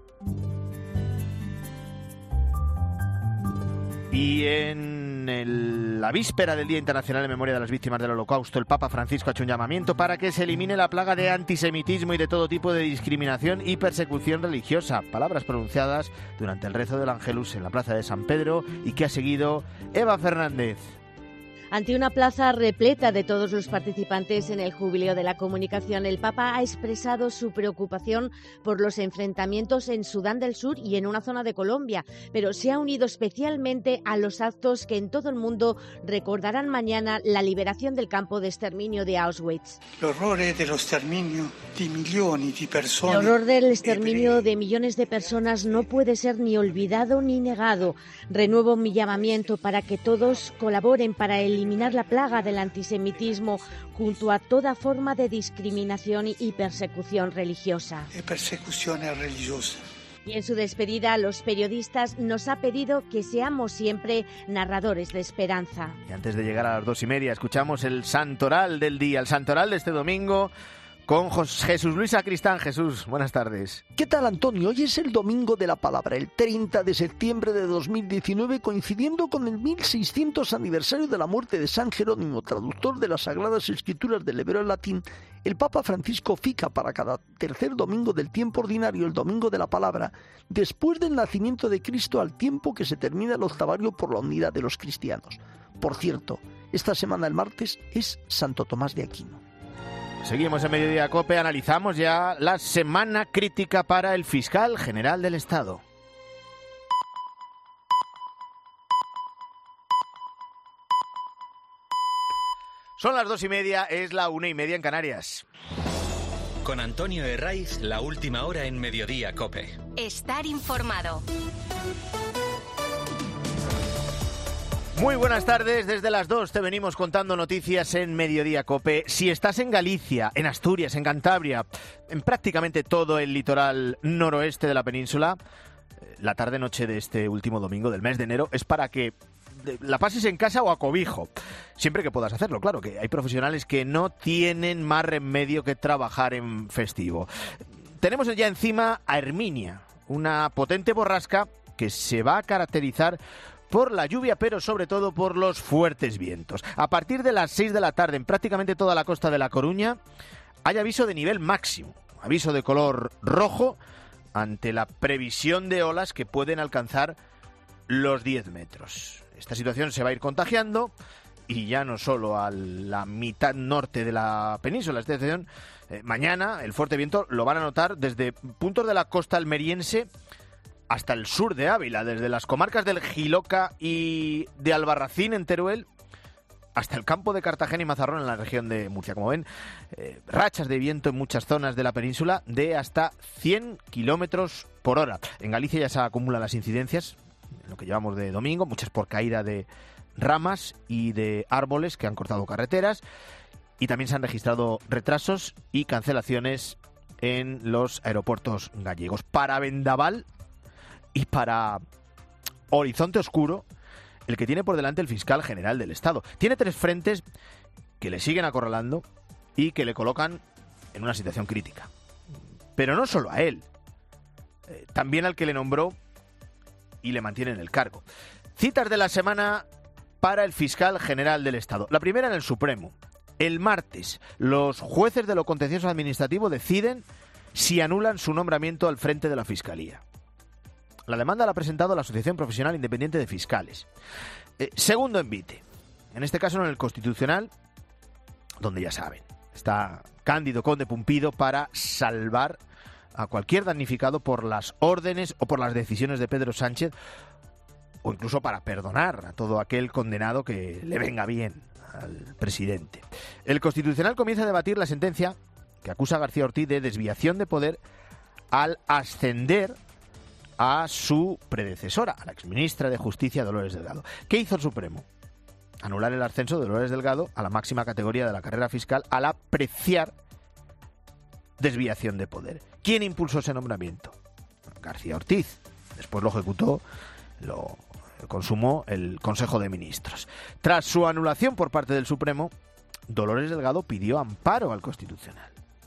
S1: Y en el, la víspera del Día Internacional en Memoria de las Víctimas del Holocausto, el Papa Francisco ha hecho un llamamiento para que se elimine la plaga de antisemitismo y de todo tipo de discriminación y persecución religiosa. Palabras pronunciadas durante el rezo del Ángelus en la plaza de San Pedro y que ha seguido Eva Fernández.
S21: Ante una plaza repleta de todos los participantes en el Jubileo de la Comunicación, el Papa ha expresado su preocupación por los enfrentamientos en Sudán del Sur y en una zona de Colombia, pero se ha unido especialmente a los actos que en todo el mundo recordarán mañana la liberación del campo de exterminio de Auschwitz.
S22: El horror del exterminio de millones de personas.
S21: El horror del exterminio de millones de personas no puede ser ni olvidado ni negado. Renuevo mi llamamiento para que todos colaboren para eliminar la plaga del antisemitismo junto a toda forma de discriminación y persecución religiosa.
S22: Y persecución religiosa.
S21: Y en su despedida a los periodistas nos ha pedido que seamos siempre narradores de esperanza.
S1: Y antes de llegar a las dos y media escuchamos el santoral del día, el santoral de este domingo, con Jesús Luis Sacristán. Jesús, buenas tardes.
S23: ¿Qué tal, Antonio? Hoy es el Domingo de la Palabra, el treinta de septiembre de dos mil diecinueve, coincidiendo con el mil seiscientos aniversario de la muerte de San Jerónimo, traductor de las Sagradas Escrituras del hebreo al latín. El Papa Francisco fija para cada tercer domingo del tiempo ordinario el Domingo de la Palabra, después del nacimiento de Cristo, al tiempo que se termina el octavario por la unidad de los cristianos. Por cierto, esta semana, el martes, es Santo Tomás de Aquino.
S1: Seguimos en Mediodía COPE, analizamos ya la semana crítica para el fiscal general del Estado. Son las dos y media, es la una y media en Canarias.
S2: Con Antonio Herraiz, la última hora en Mediodía COPE.
S3: Estar informado.
S1: Muy buenas tardes, desde las dos te venimos contando noticias en Mediodía COPE. Si estás en Galicia, en Asturias, en Cantabria, en prácticamente todo el litoral noroeste de la península, la tarde-noche de este último domingo del mes de enero es para que la pases en casa o a cobijo, siempre que puedas hacerlo. Claro que hay profesionales que no tienen más remedio que trabajar en festivo. Tenemos ya encima a Herminia, una potente borrasca que se va a caracterizar por la lluvia, pero sobre todo por los fuertes vientos. A partir de las seis de la tarde, en prácticamente toda la costa de La Coruña, hay aviso de nivel máximo, aviso de color rojo, ante la previsión de olas que pueden alcanzar los diez metros. Esta situación se va a ir contagiando, y ya no solo a la mitad norte de la península. Esta situación, eh, mañana, el fuerte viento lo van a notar desde puntos de la costa almeriense hasta el sur de Ávila, desde las comarcas del Jiloca y de Albarracín en Teruel hasta el campo de Cartagena y Mazarrón en la región de Murcia. Como ven, eh, rachas de viento en muchas zonas de la península de hasta cien kilómetros por hora. En Galicia ya se acumulan las incidencias, en lo que llevamos de domingo, muchas por caída de ramas y de árboles que han cortado carreteras, y también se han registrado retrasos y cancelaciones en los aeropuertos gallegos. Para vendaval y para horizonte oscuro, el que tiene por delante el fiscal general del Estado. Tiene tres frentes que le siguen acorralando y que le colocan en una situación crítica. Pero no solo a él, eh, también al que le nombró y le mantiene en el cargo. Citas de la semana para el fiscal general del Estado. La primera en el Supremo. El martes, los jueces de lo contencioso administrativo deciden si anulan su nombramiento al frente de la Fiscalía. La demanda la ha presentado la Asociación Profesional Independiente de Fiscales. Eh, segundo envite, en este caso en el Constitucional, donde ya saben, está Cándido Conde Pumpido para salvar a cualquier damnificado por las órdenes o por las decisiones de Pedro Sánchez, o incluso para perdonar a todo aquel condenado que le venga bien al presidente. El Constitucional comienza a debatir la sentencia que acusa a García Ortiz de desviación de poder al ascender a su predecesora, a la exministra de Justicia, Dolores Delgado. ¿Qué hizo el Supremo? Anular el ascenso de Dolores Delgado a la máxima categoría de la carrera fiscal al apreciar desviación de poder. ¿Quién impulsó ese nombramiento? García Ortiz. Después lo ejecutó, lo consumó el Consejo de Ministros. Tras su anulación por parte del Supremo, Dolores Delgado pidió amparo al Constitucional.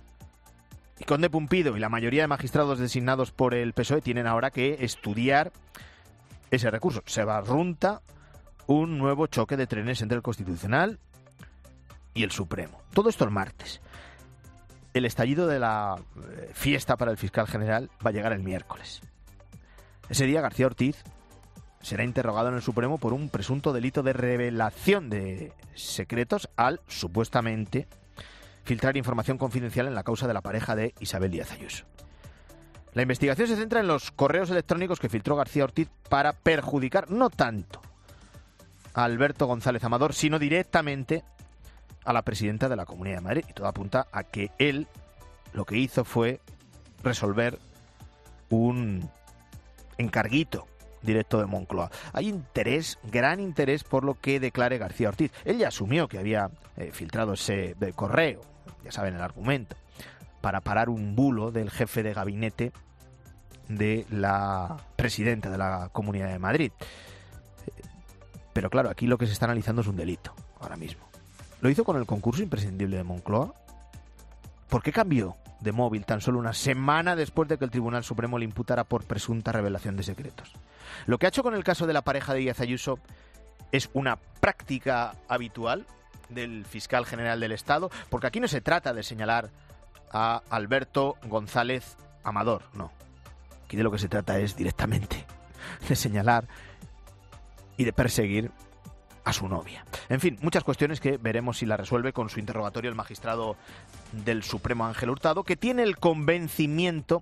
S1: Y Conde Pumpido y la mayoría de magistrados designados por el P S O E tienen ahora que estudiar ese recurso. Se barrunta un nuevo choque de trenes entre el Constitucional y el Supremo. Todo esto el martes. El estallido de la fiesta para el fiscal general va a llegar el miércoles. Ese día García Ortiz será interrogado en el Supremo por un presunto delito de revelación de secretos al, supuestamente, filtrar información confidencial en la causa de la pareja de Isabel Díaz Ayuso. La investigación se centra en los correos electrónicos que filtró García Ortiz para perjudicar no tanto a Alberto González Amador, sino directamente a la presidenta de la Comunidad de Madrid. Y todo apunta a que él lo que hizo fue resolver un encarguito directo de Moncloa. Hay interés, gran interés por lo que declare García Ortiz. Él ya asumió que había eh, filtrado ese de correo, ya saben el argumento, para parar un bulo del jefe de gabinete de la presidenta de la Comunidad de Madrid. Pero claro, aquí lo que se está analizando es un delito, ahora mismo. ¿Lo hizo con el concurso imprescindible de Moncloa? ¿Por qué cambió de móvil tan solo una semana después de que el Tribunal Supremo le imputara por presunta revelación de secretos? Lo que ha hecho con el caso de la pareja de Díaz Ayuso es una práctica habitual del fiscal general del Estado, porque aquí no se trata de señalar a Alberto González Amador, no. Aquí de lo que se trata es directamente de señalar y de perseguir a su novia. En fin, muchas cuestiones que veremos si la resuelve con su interrogatorio el magistrado del Supremo Ángel Hurtado, que tiene el convencimiento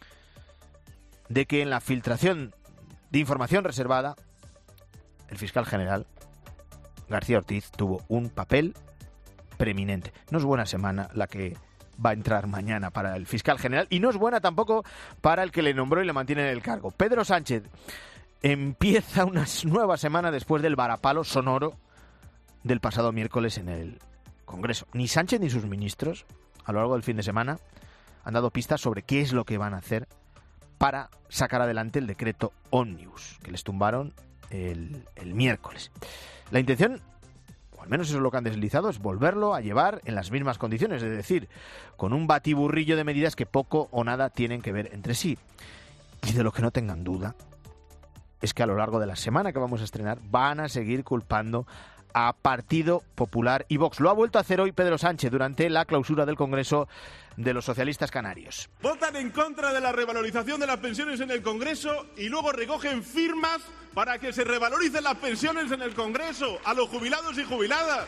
S1: de que en la filtración de información reservada el fiscal general García Ortiz tuvo un papel preeminente. No es buena semana la que va a entrar mañana para el fiscal general y no es buena tampoco para el que le nombró y le mantiene en el cargo. Pedro Sánchez empieza una nueva semana después del varapalo sonoro del pasado miércoles en el Congreso. Ni Sánchez ni sus ministros, a lo largo del fin de semana, han dado pistas sobre qué es lo que van a hacer para sacar adelante el decreto Ómnibus, que les tumbaron el, el miércoles. La intención, o al menos eso es lo que han deslizado, es volverlo a llevar en las mismas condiciones, es decir, con un batiburrillo de medidas que poco o nada tienen que ver entre sí. Y de lo que no tengan duda es que a lo largo de la semana que vamos a estrenar van a seguir culpando a Partido Popular y Vox. Lo ha vuelto a hacer hoy Pedro Sánchez durante la clausura del Congreso de los Socialistas Canarios.
S12: Votan en contra de la revalorización de las pensiones en el Congreso y luego recogen firmas para que se revaloricen las pensiones en el Congreso a los jubilados y jubiladas.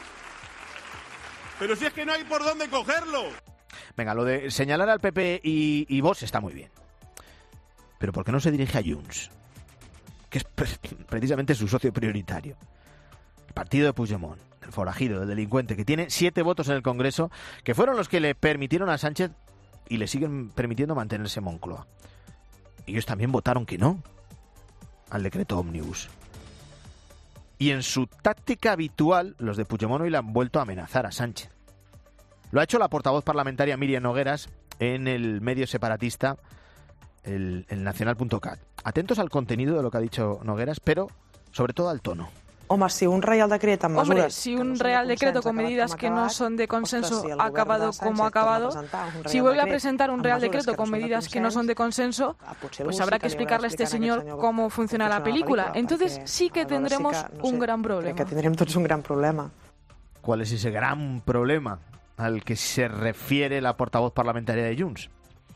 S12: Pero si es que no hay por dónde cogerlo.
S1: Venga, lo de señalar al P P y, y Vox está muy bien. Pero ¿por qué no se dirige a Junts? Que es precisamente su socio prioritario. El partido de Puigdemont, el forajido, el delincuente, que tiene siete votos en el Congreso, que fueron los que le permitieron a Sánchez y le siguen permitiendo mantenerse en Moncloa. Ellos también votaron que no al decreto Ómnibus. Y en su táctica habitual, los de Puigdemont hoy le han vuelto a amenazar a Sánchez. Lo ha hecho la portavoz parlamentaria Míriam Nogueras en el medio separatista, el, el nacional punto cat. Atentos al contenido de lo que ha dicho Nogueras, pero sobre todo al tono.
S4: Home, si un Real Decreto amb
S9: Hombre,
S4: mesures...
S9: si un Real Decreto con medidas que no son de consenso ha acabado como ha acabado, si vuelve a presentar un Real Decreto con medidas que no son de consenso, pues habrá que explicarle a este señor cómo funciona la película. Entonces sí que tendremos un gran problema.
S4: Que tendrem tots un gran problema.
S1: ¿Cuál es ese gran problema al que se refiere la portavoz parlamentaria de Junts?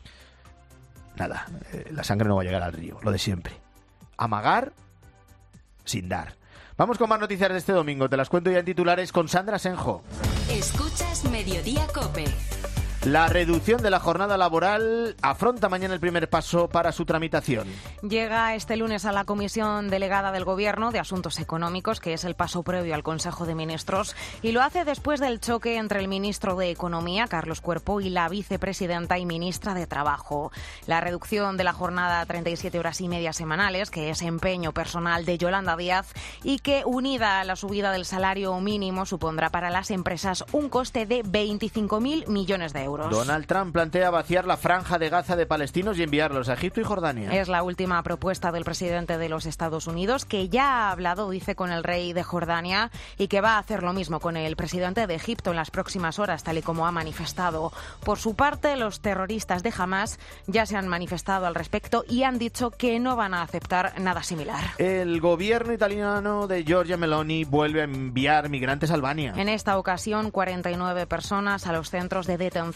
S1: Nada, eh, la sangre no va a llegar al río, lo de siempre. Amagar sin dar. Vamos con más noticias de este domingo. Te las cuento ya en titulares con Sandra Senjo.
S3: Escuchas Mediodía COPE.
S1: La reducción de la jornada laboral afronta mañana el primer paso para su tramitación.
S5: Llega este lunes a la Comisión Delegada del Gobierno de Asuntos Económicos, que es el paso previo al Consejo de Ministros, y lo hace después del choque entre el ministro de Economía, Carlos Cuerpo, y la vicepresidenta y ministra de Trabajo. La reducción de la jornada a treinta y siete horas y media semanales, que es empeño personal de Yolanda Díaz, y que, unida a la subida del salario mínimo, supondrá para las empresas un coste de veinticinco mil millones de euros.
S1: Donald Trump plantea vaciar la franja de Gaza de palestinos y enviarlos a Egipto y Jordania.
S5: Es la última propuesta del presidente de los Estados Unidos, que ya ha hablado, dice, con el rey de Jordania y que va a hacer lo mismo con el presidente de Egipto en las próximas horas, tal y como ha manifestado. Por su parte, los terroristas de Hamás ya se han manifestado al respecto y han dicho que no van a aceptar nada similar.
S1: El gobierno italiano de Giorgia Meloni vuelve a enviar migrantes a Albania.
S5: En esta ocasión, cuarenta y nueve personas a los centros de detención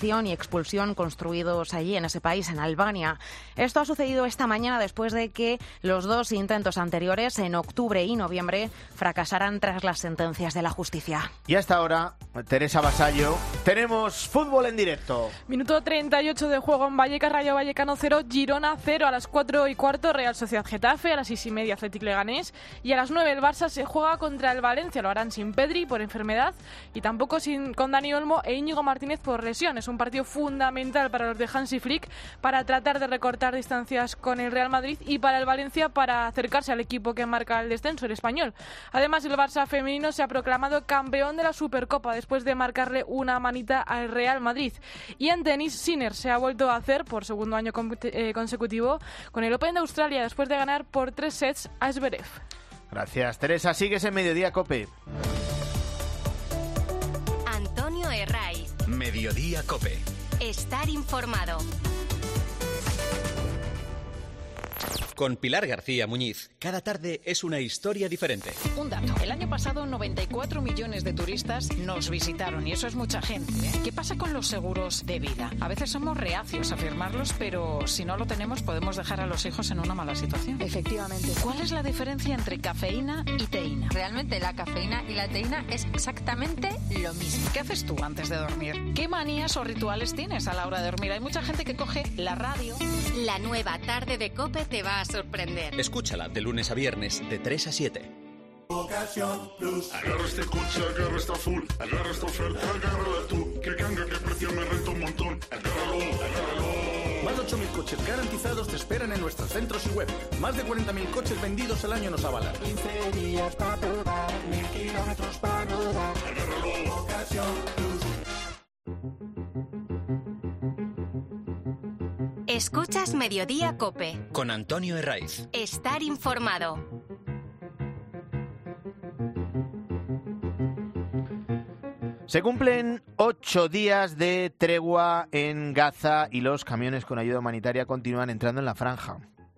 S5: detención y expulsión construidos allí en ese país, en Albania. Esto ha sucedido esta mañana después de que los dos intentos anteriores, en octubre y noviembre, fracasaran tras las sentencias de la justicia.
S1: Y hasta ahora, Teresa Vasallo, tenemos fútbol en directo.
S9: Minuto treinta y ocho de juego en Vallecas, Rayo Vallecano cero, Girona cero. A las cuatro y cuarto, Real Sociedad Getafe. A las seis y media, Athletic Leganés. Y a las nueve, el Barça se juega contra el Valencia. Lo harán sin Pedri por enfermedad y tampoco sin, con Dani Olmo e Íñigo Martínez por lesión. Es un partido fundamental para los de Hansi Flick para tratar de recortar distancias con el Real Madrid y para el Valencia para acercarse al equipo que marca el descenso, el español. Además, el Barça femenino se ha proclamado campeón de la Supercopa después de marcarle una manita al Real Madrid. Y en tenis, Sinner se ha vuelto a hacer por segundo año eh, consecutivo con el Open de Australia después de ganar por tres sets a Zverev.
S1: Gracias, Teresa. Sigues en Mediodía COPE.
S3: Antonio Herraiz.
S2: Mediodía COPE.
S3: Estar informado.
S2: Con Pilar García Muñiz, cada tarde es una historia diferente.
S18: Un dato. El año pasado noventa y cuatro millones de turistas nos visitaron y eso es mucha gente, ¿eh? ¿Qué pasa con los seguros de vida? A veces somos reacios a firmarlos, pero si no lo tenemos podemos dejar a los hijos en una mala situación.
S6: Efectivamente.
S18: ¿Cuál es la diferencia entre cafeína y teína?
S6: Realmente la cafeína y la teína es exactamente lo mismo.
S18: ¿Qué haces tú antes de dormir? ¿Qué manías o rituales tienes a la hora de dormir? Hay mucha gente que coge la radio.
S3: La nueva tarde de COPE te va a sorprender.
S2: Escúchala de lunes a viernes de tres a siete.
S13: Ocasión Plus. Agarra este coche, agarra esta full, agarra esta oferta, agárrala tú. Que canga, que precio me renta un montón. Agárralo, agárralo.
S11: Más de ocho mil coches garantizados te esperan en nuestros centros y web. Más de cuarenta mil coches vendidos al año nos avalan.
S13: quince días para probar, mil kilómetros para rodar. Agárralo, Ocasión Plus.
S3: Escuchas Mediodía COPE.
S2: Con Antonio Herraiz.
S3: Estar informado.
S1: Se cumplen ocho días de tregua en Gaza y los camiones con ayuda humanitaria continúan entrando en la franja.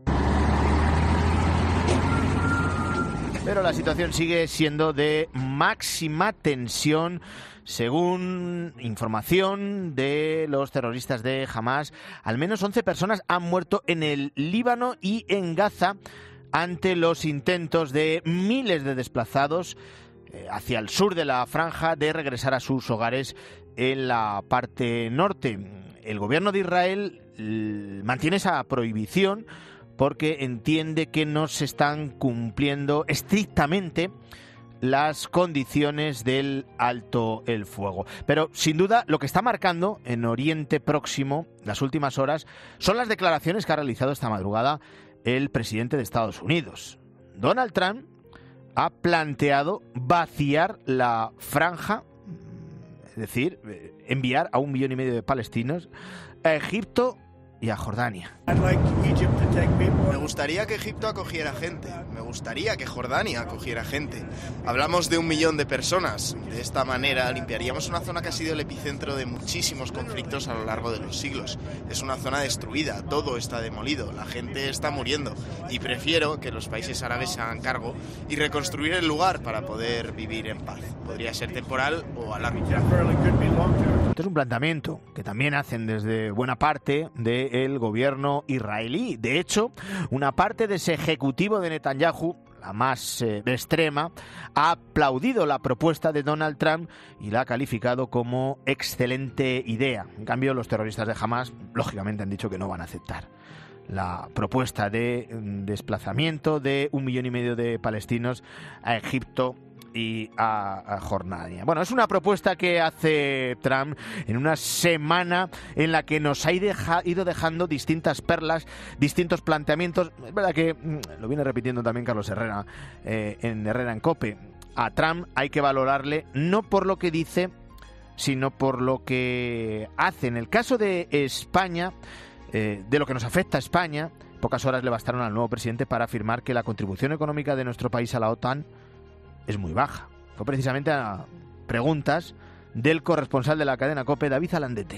S1: Pero la situación sigue siendo de máxima tensión. Según información de los terroristas de Hamas, al menos once personas han muerto en el Líbano y en Gaza ante los intentos de miles de desplazados eh, hacia el sur de la franja de regresar a sus hogares en la parte norte. El gobierno de Israel eh, mantiene esa prohibición porque entiende que no se están cumpliendo estrictamente las condiciones del alto el fuego. Pero sin duda lo que está marcando en Oriente Próximo las últimas horas son las declaraciones que ha realizado esta madrugada el presidente de Estados Unidos. Donald Trump ha planteado vaciar la franja, es decir, enviar a un millón y medio de palestinos a Egipto y a Jordania.
S7: Me gustaría que Egipto acogiera gente, me gustaría que Jordania acogiera gente. Hablamos de un millón de personas. De esta manera limpiaríamos una zona que ha sido el epicentro de muchísimos conflictos a lo largo de los siglos. Es una zona destruida, todo está demolido, la gente está muriendo y prefiero que los países árabes se hagan cargo y reconstruir el lugar para poder vivir en paz. Podría ser temporal o a largo plazo.
S1: Este es un planteamiento que también hacen desde buena parte del gobierno israelí. De hecho, una parte de ese ejecutivo de Netanyahu, la más eh, extrema, ha aplaudido la propuesta de Donald Trump y la ha calificado como excelente idea. En cambio, los terroristas de Hamas, lógicamente, han dicho que no van a aceptar la propuesta de desplazamiento de un millón y medio de palestinos a Egipto y a, a Jordania. Bueno, es una propuesta que hace Trump en una semana en la que nos ha ido dejando distintas perlas, distintos planteamientos. Es verdad que lo viene repitiendo también Carlos Herrera eh, en Herrera en COPE. A Trump hay que valorarle no por lo que dice, sino por lo que hace. En el caso de España, eh, de lo que nos afecta a España, pocas horas le bastaron al nuevo presidente para afirmar que la contribución económica de nuestro país a la OTAN es muy baja. Fue precisamente a preguntas del corresponsal de la cadena COPE, David Alandete.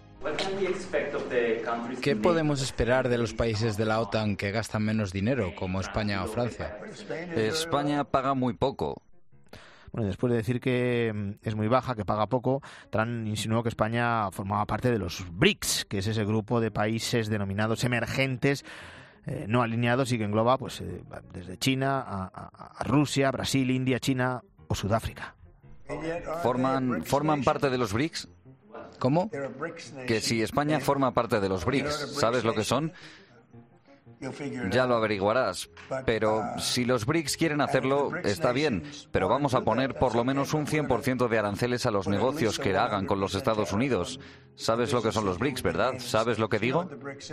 S8: ¿Qué podemos esperar de los países de la OTAN que gastan menos dinero, como España o Francia?
S24: España paga muy poco.
S1: Bueno, después de decir que es muy baja, que paga poco, Trump insinuó que España formaba parte de los BRICS, que es ese grupo de países denominados emergentes, eh, no alineados y que engloba pues eh, desde China a, a, a Rusia, Brasil, India, China o Sudáfrica.
S10: ¿Forman, ¿Forman parte de los BRICS? ¿Cómo? Que si España forma parte de los BRICS, ¿sabes lo que son? Ya lo averiguarás. Pero si los BRICS quieren hacerlo, está bien. Pero vamos a poner por lo menos un cien por ciento de aranceles a los negocios que hagan con los Estados Unidos. ¿Sabes lo que son los BRICS, verdad? ¿Sabes lo que digo?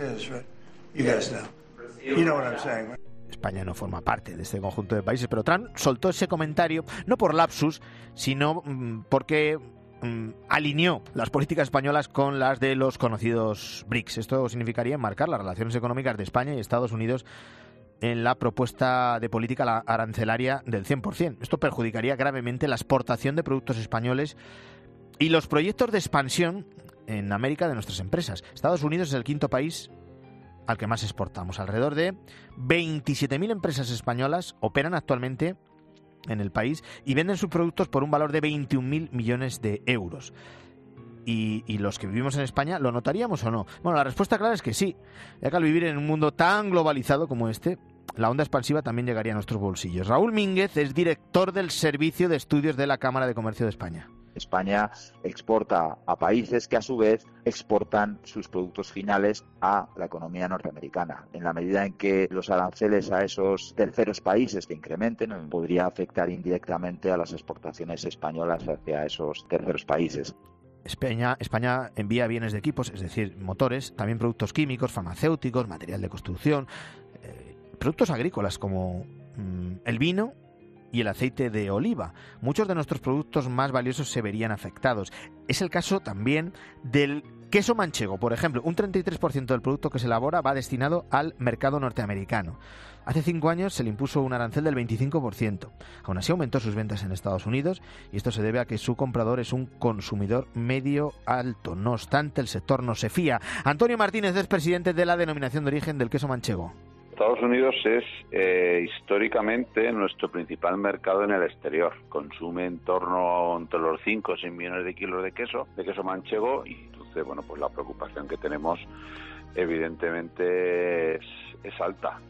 S1: España no forma parte de este conjunto de países, pero Trump soltó ese comentario no por lapsus, sino mmm, porque mmm, alineó las políticas españolas con las de los conocidos BRICS. Esto significaría enmarcar las relaciones económicas de España y Estados Unidos en la propuesta de política arancelaria del cien por ciento. Esto perjudicaría gravemente la exportación de productos españoles y los proyectos de expansión en América de nuestras empresas. Estados Unidos es el quinto país al que más exportamos. Alrededor de veintisiete mil empresas españolas operan actualmente en el país y venden sus productos por un valor de veintiún mil millones de euros. Y, y los que vivimos en España, ¿lo notaríamos o no? Bueno, la respuesta clara es que sí, ya que al vivir en un mundo tan globalizado como este, la onda expansiva también llegaría a nuestros bolsillos. Raúl Mínguez es director del Servicio de Estudios de la Cámara de Comercio de España.
S14: España exporta a países que a su vez exportan sus productos finales a la economía norteamericana. En la medida en que los aranceles a esos terceros países se incrementen, podría afectar indirectamente a las exportaciones españolas hacia esos terceros países.
S1: España, España envía bienes de equipos, es decir, motores, también productos químicos, farmacéuticos, material de construcción, eh, productos agrícolas como mmm, el vino y el aceite de oliva. Muchos de nuestros productos más valiosos se verían afectados. Es el caso también del queso manchego, por ejemplo. Un treinta y tres por ciento del producto que se elabora va destinado al mercado norteamericano. Hace cinco años se le impuso un arancel del veinticinco por ciento. Aún así aumentó sus ventas en Estados Unidos y esto se debe a que su comprador es un consumidor medio alto. No obstante, el sector no se fía. Antonio Martínez es presidente de la denominación de origen del queso manchego.
S15: Estados Unidos es eh, históricamente nuestro principal mercado en el exterior. Consume en torno entre los cinco o seis millones de kilos de queso, de queso manchego, y entonces, bueno, pues la preocupación que tenemos evidentemente es, es alta.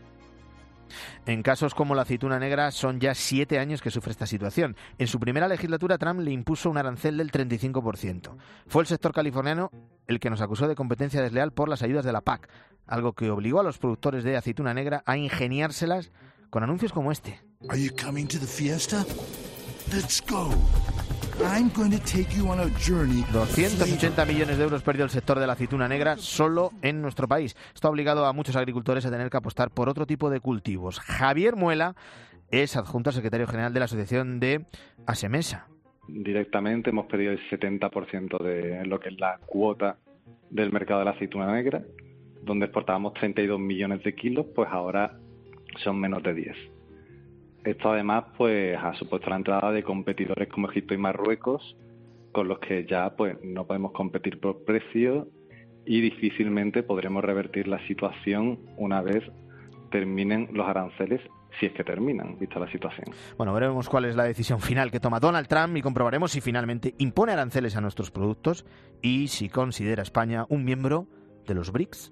S1: En casos como la aceituna negra son ya siete años que sufre esta situación. En su primera legislatura Trump le impuso un arancel del treinta y cinco por ciento. Fue el sector californiano el que nos acusó de competencia desleal por las ayudas de la P A C, algo que obligó a los productores de aceituna negra a ingeniárselas con anuncios como este.
S13: Are you coming to the fiesta? Let's go. I'm going to take you on a journey.
S1: doscientos ochenta millones de euros perdió el sector de la aceituna negra solo en nuestro país. Esto ha obligado a muchos agricultores a tener que apostar por otro tipo de cultivos. Javier Muela es adjunto al secretario general de la asociación de Asemesa.
S24: Directamente hemos perdido el setenta por ciento de lo que es la cuota del mercado de la aceituna negra, donde exportábamos treinta y dos millones de kilos, pues ahora son menos de diez. Esto además pues ha supuesto la entrada de competidores como Egipto y Marruecos, con los que ya pues no podemos competir por precio y difícilmente podremos revertir la situación una vez terminen los aranceles, si es que terminan, vista la situación.
S1: Bueno, veremos cuál es la decisión final que toma Donald Trump y comprobaremos si finalmente impone aranceles a nuestros productos y si considera a España un miembro de los BRICS.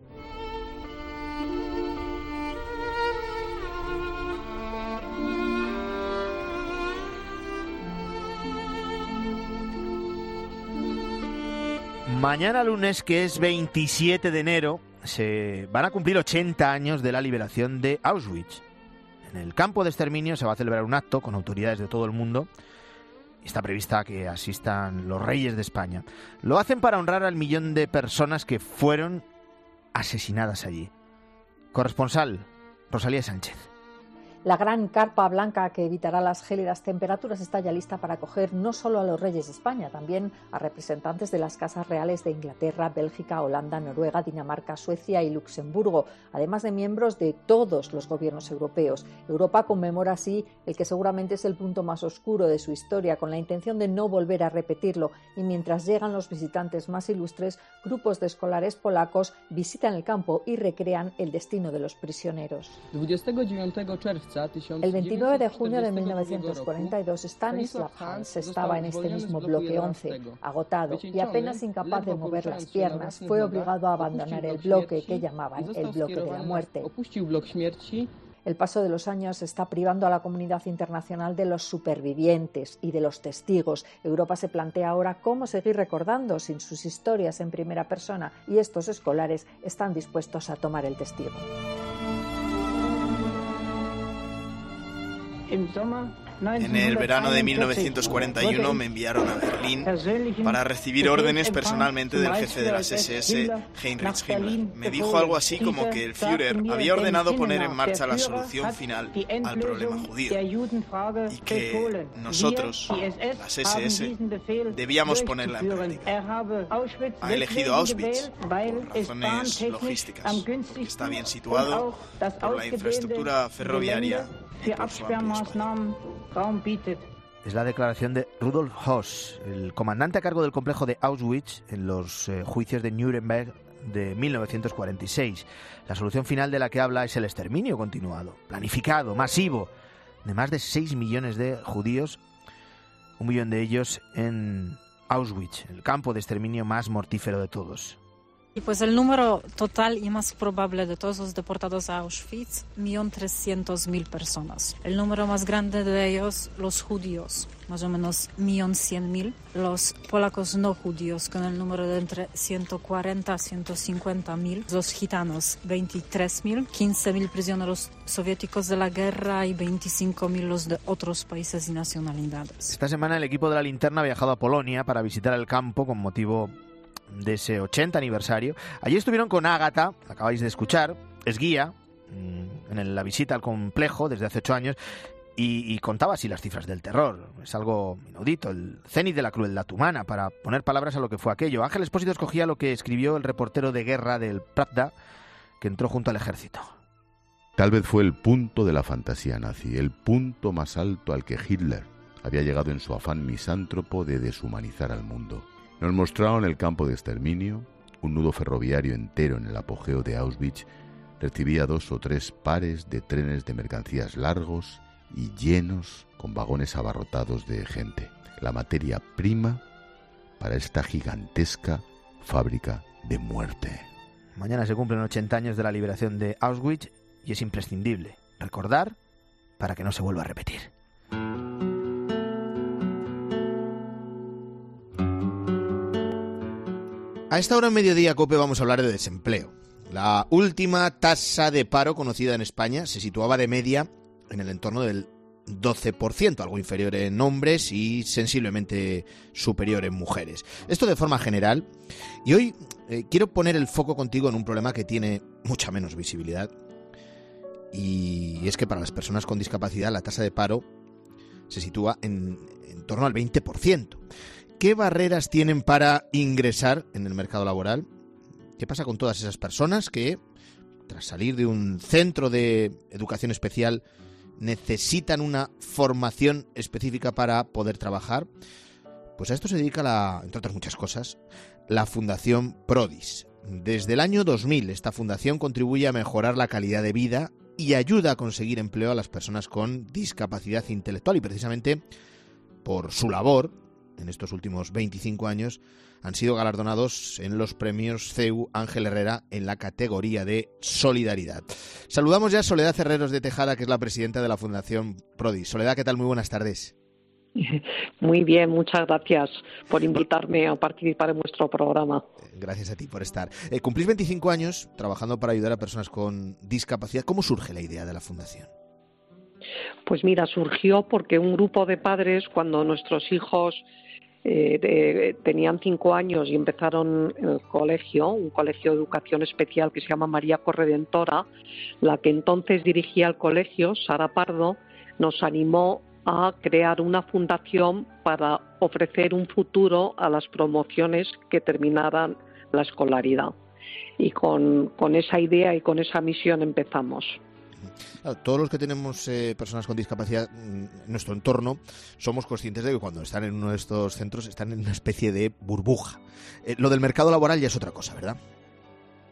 S1: Mañana lunes, que es veintisiete de enero, se van a cumplir ochenta años de la liberación de Auschwitz. En el campo de exterminio se va a celebrar un acto con autoridades de todo el mundo. Está prevista que asistan los reyes de España. Lo hacen para honrar al millón de personas que fueron asesinadas allí. Corresponsal, Rosalía Sánchez.
S25: La gran carpa blanca que evitará las gélidas temperaturas está ya lista para acoger no solo a los reyes de España, también a representantes de las casas reales de Inglaterra, Bélgica, Holanda, Noruega, Dinamarca, Suecia y Luxemburgo, además de miembros de todos los gobiernos europeos. Europa conmemora así el que seguramente es el punto más oscuro de su historia, con la intención de no volver a repetirlo. Y mientras llegan los visitantes más ilustres, grupos de escolares polacos visitan el campo y recrean el destino de los prisioneros.
S26: dwudziestego dziewiątego czerwca
S25: El veintinueve de junio de mil novecientos cuarenta y dos, Stanislav Hans estaba en este mismo bloque once, agotado y apenas incapaz de mover las piernas. Fue obligado a abandonar el bloque que llamaban el bloque de la muerte. El paso de los años está privando a la comunidad internacional de los supervivientes y de los testigos. Europa se plantea ahora cómo seguir recordando sin sus historias en primera persona, y estos escolares están dispuestos a tomar el testigo.
S7: En el verano de mil novecientos cuarenta y uno me enviaron a Berlín para recibir órdenes personalmente del jefe de las ese ese, Heinrich Himmler. Me dijo algo así como que el Führer había ordenado poner en marcha la solución final al problema judío y que nosotros, las ese ese, debíamos ponerla en práctica. Ha elegido Auschwitz por razones logísticas, porque está bien situado, por la infraestructura ferroviaria y por su amplio espacio.
S1: Es la declaración de Rudolf Höss, el comandante a cargo del complejo de Auschwitz en los eh, juicios de Nuremberg de mil novecientos cuarenta y seis. La solución final de la que habla es el exterminio continuado, planificado, masivo, de más de seis millones de judíos, un millón de ellos en Auschwitz, el campo de exterminio más mortífero de todos.
S16: Y pues el número total y más probable de todos los deportados a Auschwitz, un millón trescientos mil personas. El número más grande de ellos, los judíos, más o menos un millón cien mil. Los polacos no judíos, con el número de entre ciento cuarenta a ciento cincuenta mil. Los gitanos, veintitrés mil. quince mil prisioneros soviéticos de la guerra y veinticinco mil los de otros países y nacionalidades.
S1: Esta semana el equipo de la Linterna ha viajado a Polonia para visitar el campo con motivo de ese ochenta aniversario. Allí estuvieron con Ágata, acabáis de escuchar, es guía en la visita al complejo desde hace ocho años y, y contaba así las cifras del terror. Es algo inaudito, el cénit de la crueldad humana, para poner palabras a lo que fue aquello. Ángel Expósito escogía lo que escribió el reportero de guerra del Pravda, que entró junto al ejército.
S17: Tal vez fue el punto de la fantasía nazi, el punto más alto al que Hitler había llegado en su afán misántropo de deshumanizar al mundo. Nos mostraron el campo de exterminio, un nudo ferroviario entero en el apogeo de Auschwitz, recibía dos o tres pares de trenes de mercancías largos y llenos con vagones abarrotados de gente, la materia prima para esta gigantesca fábrica de muerte.
S1: Mañana se cumplen ochenta años de la liberación de Auschwitz y es imprescindible recordar para que no se vuelva a repetir. A esta hora en Mediodía Cope vamos a hablar de desempleo. La última tasa de paro conocida en España se situaba de media en el entorno del doce por ciento, algo inferior en hombres y sensiblemente superior en mujeres. Esto de forma general. Y hoy eh, quiero poner el foco contigo en un problema que tiene mucha menos visibilidad. Y es que para las personas con discapacidad la tasa de paro se sitúa en, en torno al veinte por ciento. ¿Qué barreras tienen para ingresar en el mercado laboral? ¿Qué pasa con todas esas personas que, tras salir de un centro de educación especial, necesitan una formación específica para poder trabajar? Pues a esto se dedica, la, entre otras muchas cosas, la Fundación Prodis. Desde el año dos mil, esta fundación contribuye a mejorar la calidad de vida y ayuda a conseguir empleo a las personas con discapacidad intelectual. Y precisamente por su labor, en estos últimos veinticinco años, han sido galardonados en los premios C E U Ángel Herrera en la categoría de Solidaridad. Saludamos ya a Soledad Herreros de Tejada, que es la presidenta de la Fundación Prodis. Soledad, ¿qué tal? Muy buenas tardes.
S19: Muy bien, muchas gracias por invitarme a participar en vuestro programa.
S1: Gracias a ti por estar. Eh, cumplís veinticinco años trabajando para ayudar a personas con discapacidad. ¿Cómo surge la idea de la Fundación?
S19: Pues mira, surgió porque un grupo de padres, cuando nuestros hijos eh, de, tenían cinco años y empezaron el colegio, un colegio de educación especial que se llama María Corredentora, la que entonces dirigía el colegio, Sara Pardo, nos animó a crear una fundación para ofrecer un futuro a las promociones que terminaran la escolaridad. Y con, con esa idea y con esa misión empezamos.
S1: Claro, todos los que tenemos eh, personas con discapacidad en nuestro entorno somos conscientes de que cuando están en uno de estos centros están en una especie de burbuja. Eh, lo del mercado laboral ya es otra cosa, ¿verdad?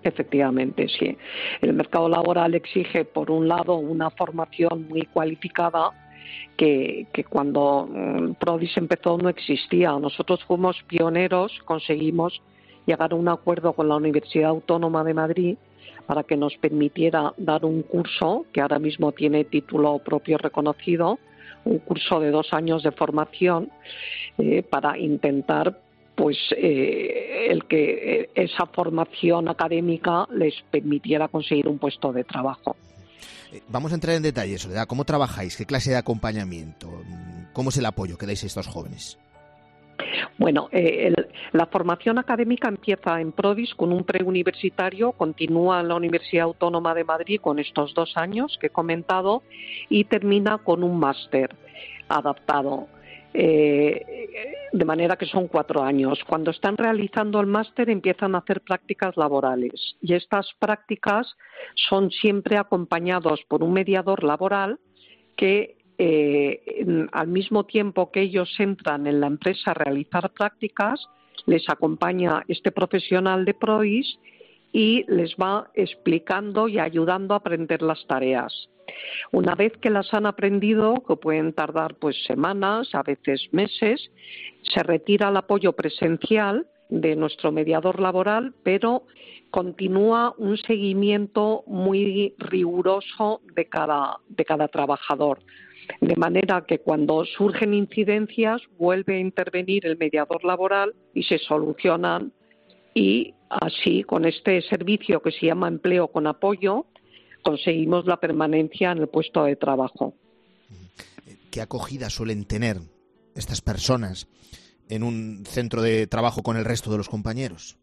S19: Efectivamente, sí. El mercado laboral exige, por un lado, una formación muy cualificada que, que cuando um, Prodis empezó no existía. Nosotros fuimos pioneros, conseguimos llegar a un acuerdo con la Universidad Autónoma de Madrid para que nos permitiera dar un curso que ahora mismo tiene título propio reconocido, un curso de dos años de formación eh, para intentar pues eh, el que eh, esa formación académica les permitiera conseguir un puesto de trabajo.
S1: Vamos a entrar en detalle, Soledad. ¿Cómo trabajáis? ¿Qué clase de acompañamiento? ¿Cómo es el apoyo que dais a estos jóvenes?
S19: Bueno, eh, el, la formación académica empieza en Prodis con un preuniversitario, continúa en la Universidad Autónoma de Madrid con estos dos años que he comentado y termina con un máster adaptado. Eh, de manera que son cuatro años. Cuando están realizando el máster empiezan a hacer prácticas laborales y estas prácticas son siempre acompañados por un mediador laboral que eh, en, al mismo tiempo que ellos entran en la empresa a realizar prácticas, les acompaña este profesional de Prodis y les va explicando y ayudando a aprender las tareas. Una vez que las han aprendido, que pueden tardar pues semanas, a veces meses, se retira el apoyo presencial de nuestro mediador laboral, pero continúa un seguimiento muy riguroso de cada, de cada trabajador. De manera que cuando surgen incidencias vuelve a intervenir el mediador laboral y se solucionan, y así con este servicio que se llama empleo con apoyo conseguimos la permanencia en el puesto de trabajo.
S1: ¿Qué acogida suelen tener estas personas en un centro de trabajo con el resto de los compañeros?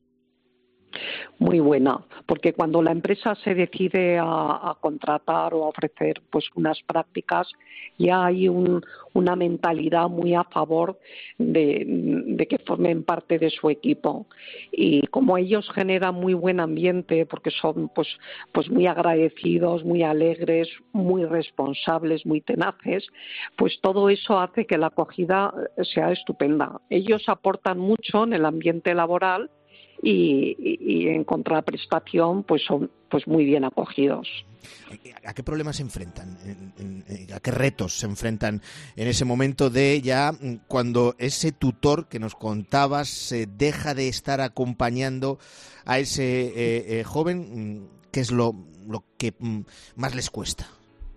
S19: Muy buena, porque cuando la empresa se decide a, a contratar o a ofrecer pues unas prácticas, ya hay un, una mentalidad muy a favor de, de que formen parte de su equipo. Y como ellos generan muy buen ambiente, porque son pues, pues muy agradecidos, muy alegres, muy responsables, muy tenaces, pues todo eso hace que la acogida sea estupenda. Ellos aportan mucho en el ambiente laboral y, y, y en contraprestación pues son pues muy bien acogidos.
S1: ¿A qué problemas se enfrentan? ¿A qué retos se enfrentan en ese momento de ya cuando ese tutor que nos contabas se deja de estar acompañando a ese eh, eh, joven? ¿Qué es lo, lo que más les cuesta?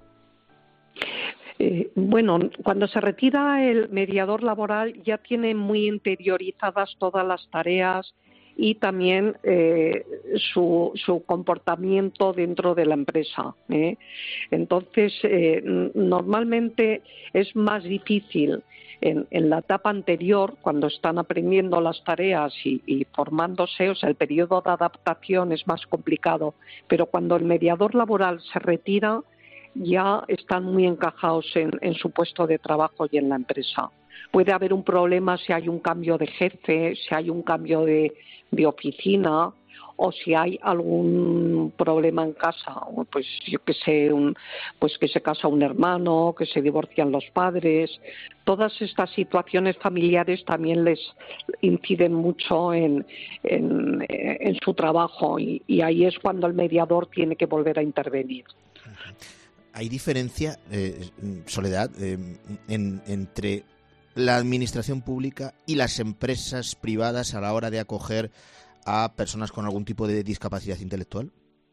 S19: Eh, bueno, cuando se retira el mediador laboral ya tiene muy interiorizadas todas las tareas y también eh, su, su comportamiento dentro de la empresa, ¿eh? Entonces, eh, normalmente es más difícil en, en la etapa anterior, cuando están aprendiendo las tareas y, y formándose, o sea, el periodo de adaptación es más complicado, pero cuando el mediador laboral se retira, ya están muy encajados en, en su puesto de trabajo y en la empresa. Puede haber un problema si hay un cambio de jefe, si hay un cambio de, de oficina o si hay algún problema en casa, pues yo que sé, un, pues que se casa un hermano, que se divorcian los padres. Todas estas situaciones familiares también les inciden mucho en, en, en su trabajo y, y ahí es cuando el mediador tiene que volver a intervenir.
S1: ¿Hay diferencia, eh, Soledad, eh, en, entre la administración pública y las empresas privadas a la hora de acoger a personas con algún tipo de discapacidad intelectual?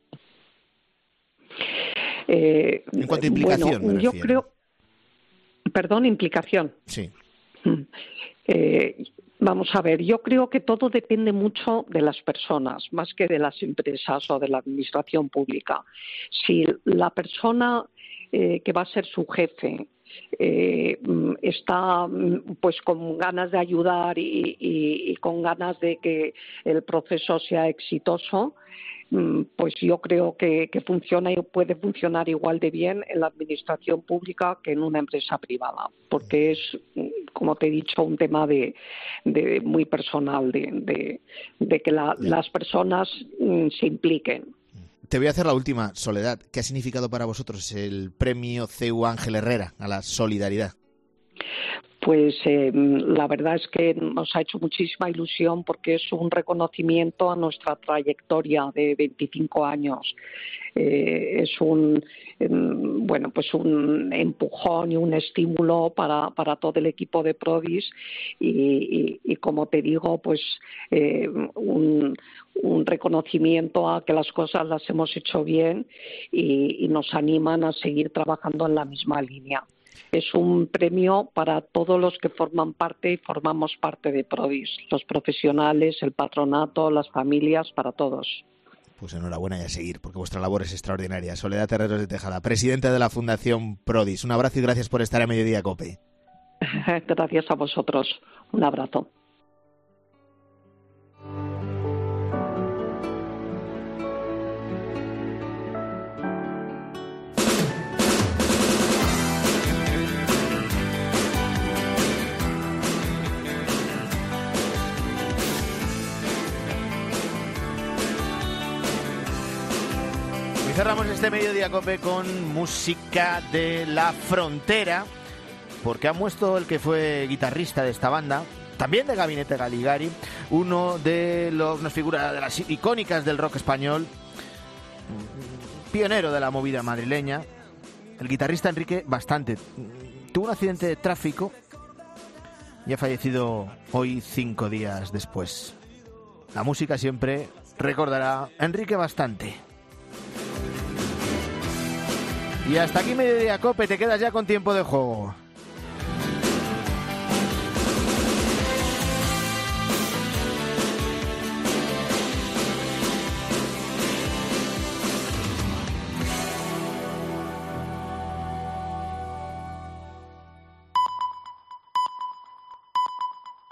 S19: Eh,
S1: en cuanto a implicación,
S19: bueno,
S1: me
S19: yo
S1: refiero.
S19: creo... Perdón, implicación.
S1: Sí.
S19: Eh, vamos a ver, yo creo que todo depende mucho de las personas, más que de las empresas o de la administración pública. Si la persona eh, que va a ser su jefe eh, está pues con ganas de ayudar y, y, y con ganas de que el proceso sea exitoso, pues yo creo que, que funciona y puede funcionar igual de bien en la administración pública que en una empresa privada, porque es, como te he dicho, un tema de, de muy personal, de, de, de que la, las personas mm, se impliquen.
S1: Te voy a hacer la última, Soledad. ¿Qué ha significado para vosotros el premio C E U Ángel Herrera a la solidaridad?
S19: Pues eh, la verdad es que nos ha hecho muchísima ilusión porque es un reconocimiento a nuestra trayectoria de veinticinco años. Eh, es un bueno pues un empujón y un estímulo para, para todo el equipo de Prodis y, y, y como te digo pues eh, un, un reconocimiento a que las cosas las hemos hecho bien y, y nos animan a seguir trabajando en la misma línea. Es un premio para todos los que forman parte y formamos parte de Prodis, los profesionales, el patronato, las familias, para todos.
S1: Pues enhorabuena y a seguir, porque vuestra labor es extraordinaria. Soledad Terreros de Tejada, presidenta de la Fundación Prodis. Un abrazo y gracias por estar a Mediodía COPE.
S19: Gracias a vosotros. Un abrazo.
S1: Cerramos este Mediodía COPE con música de La Frontera, porque ha muerto el que fue guitarrista de esta banda, también de Gabinete Galigari, uno de los, una figura de las icónicas del rock español, pionero de la movida madrileña, el guitarrista Enrique Bastante. Tuvo un accidente de tráfico y ha fallecido hoy cinco días después. La música siempre recordará a Enrique Bastante. Y hasta aquí Mediodía COPE, te quedas ya con tiempo de juego.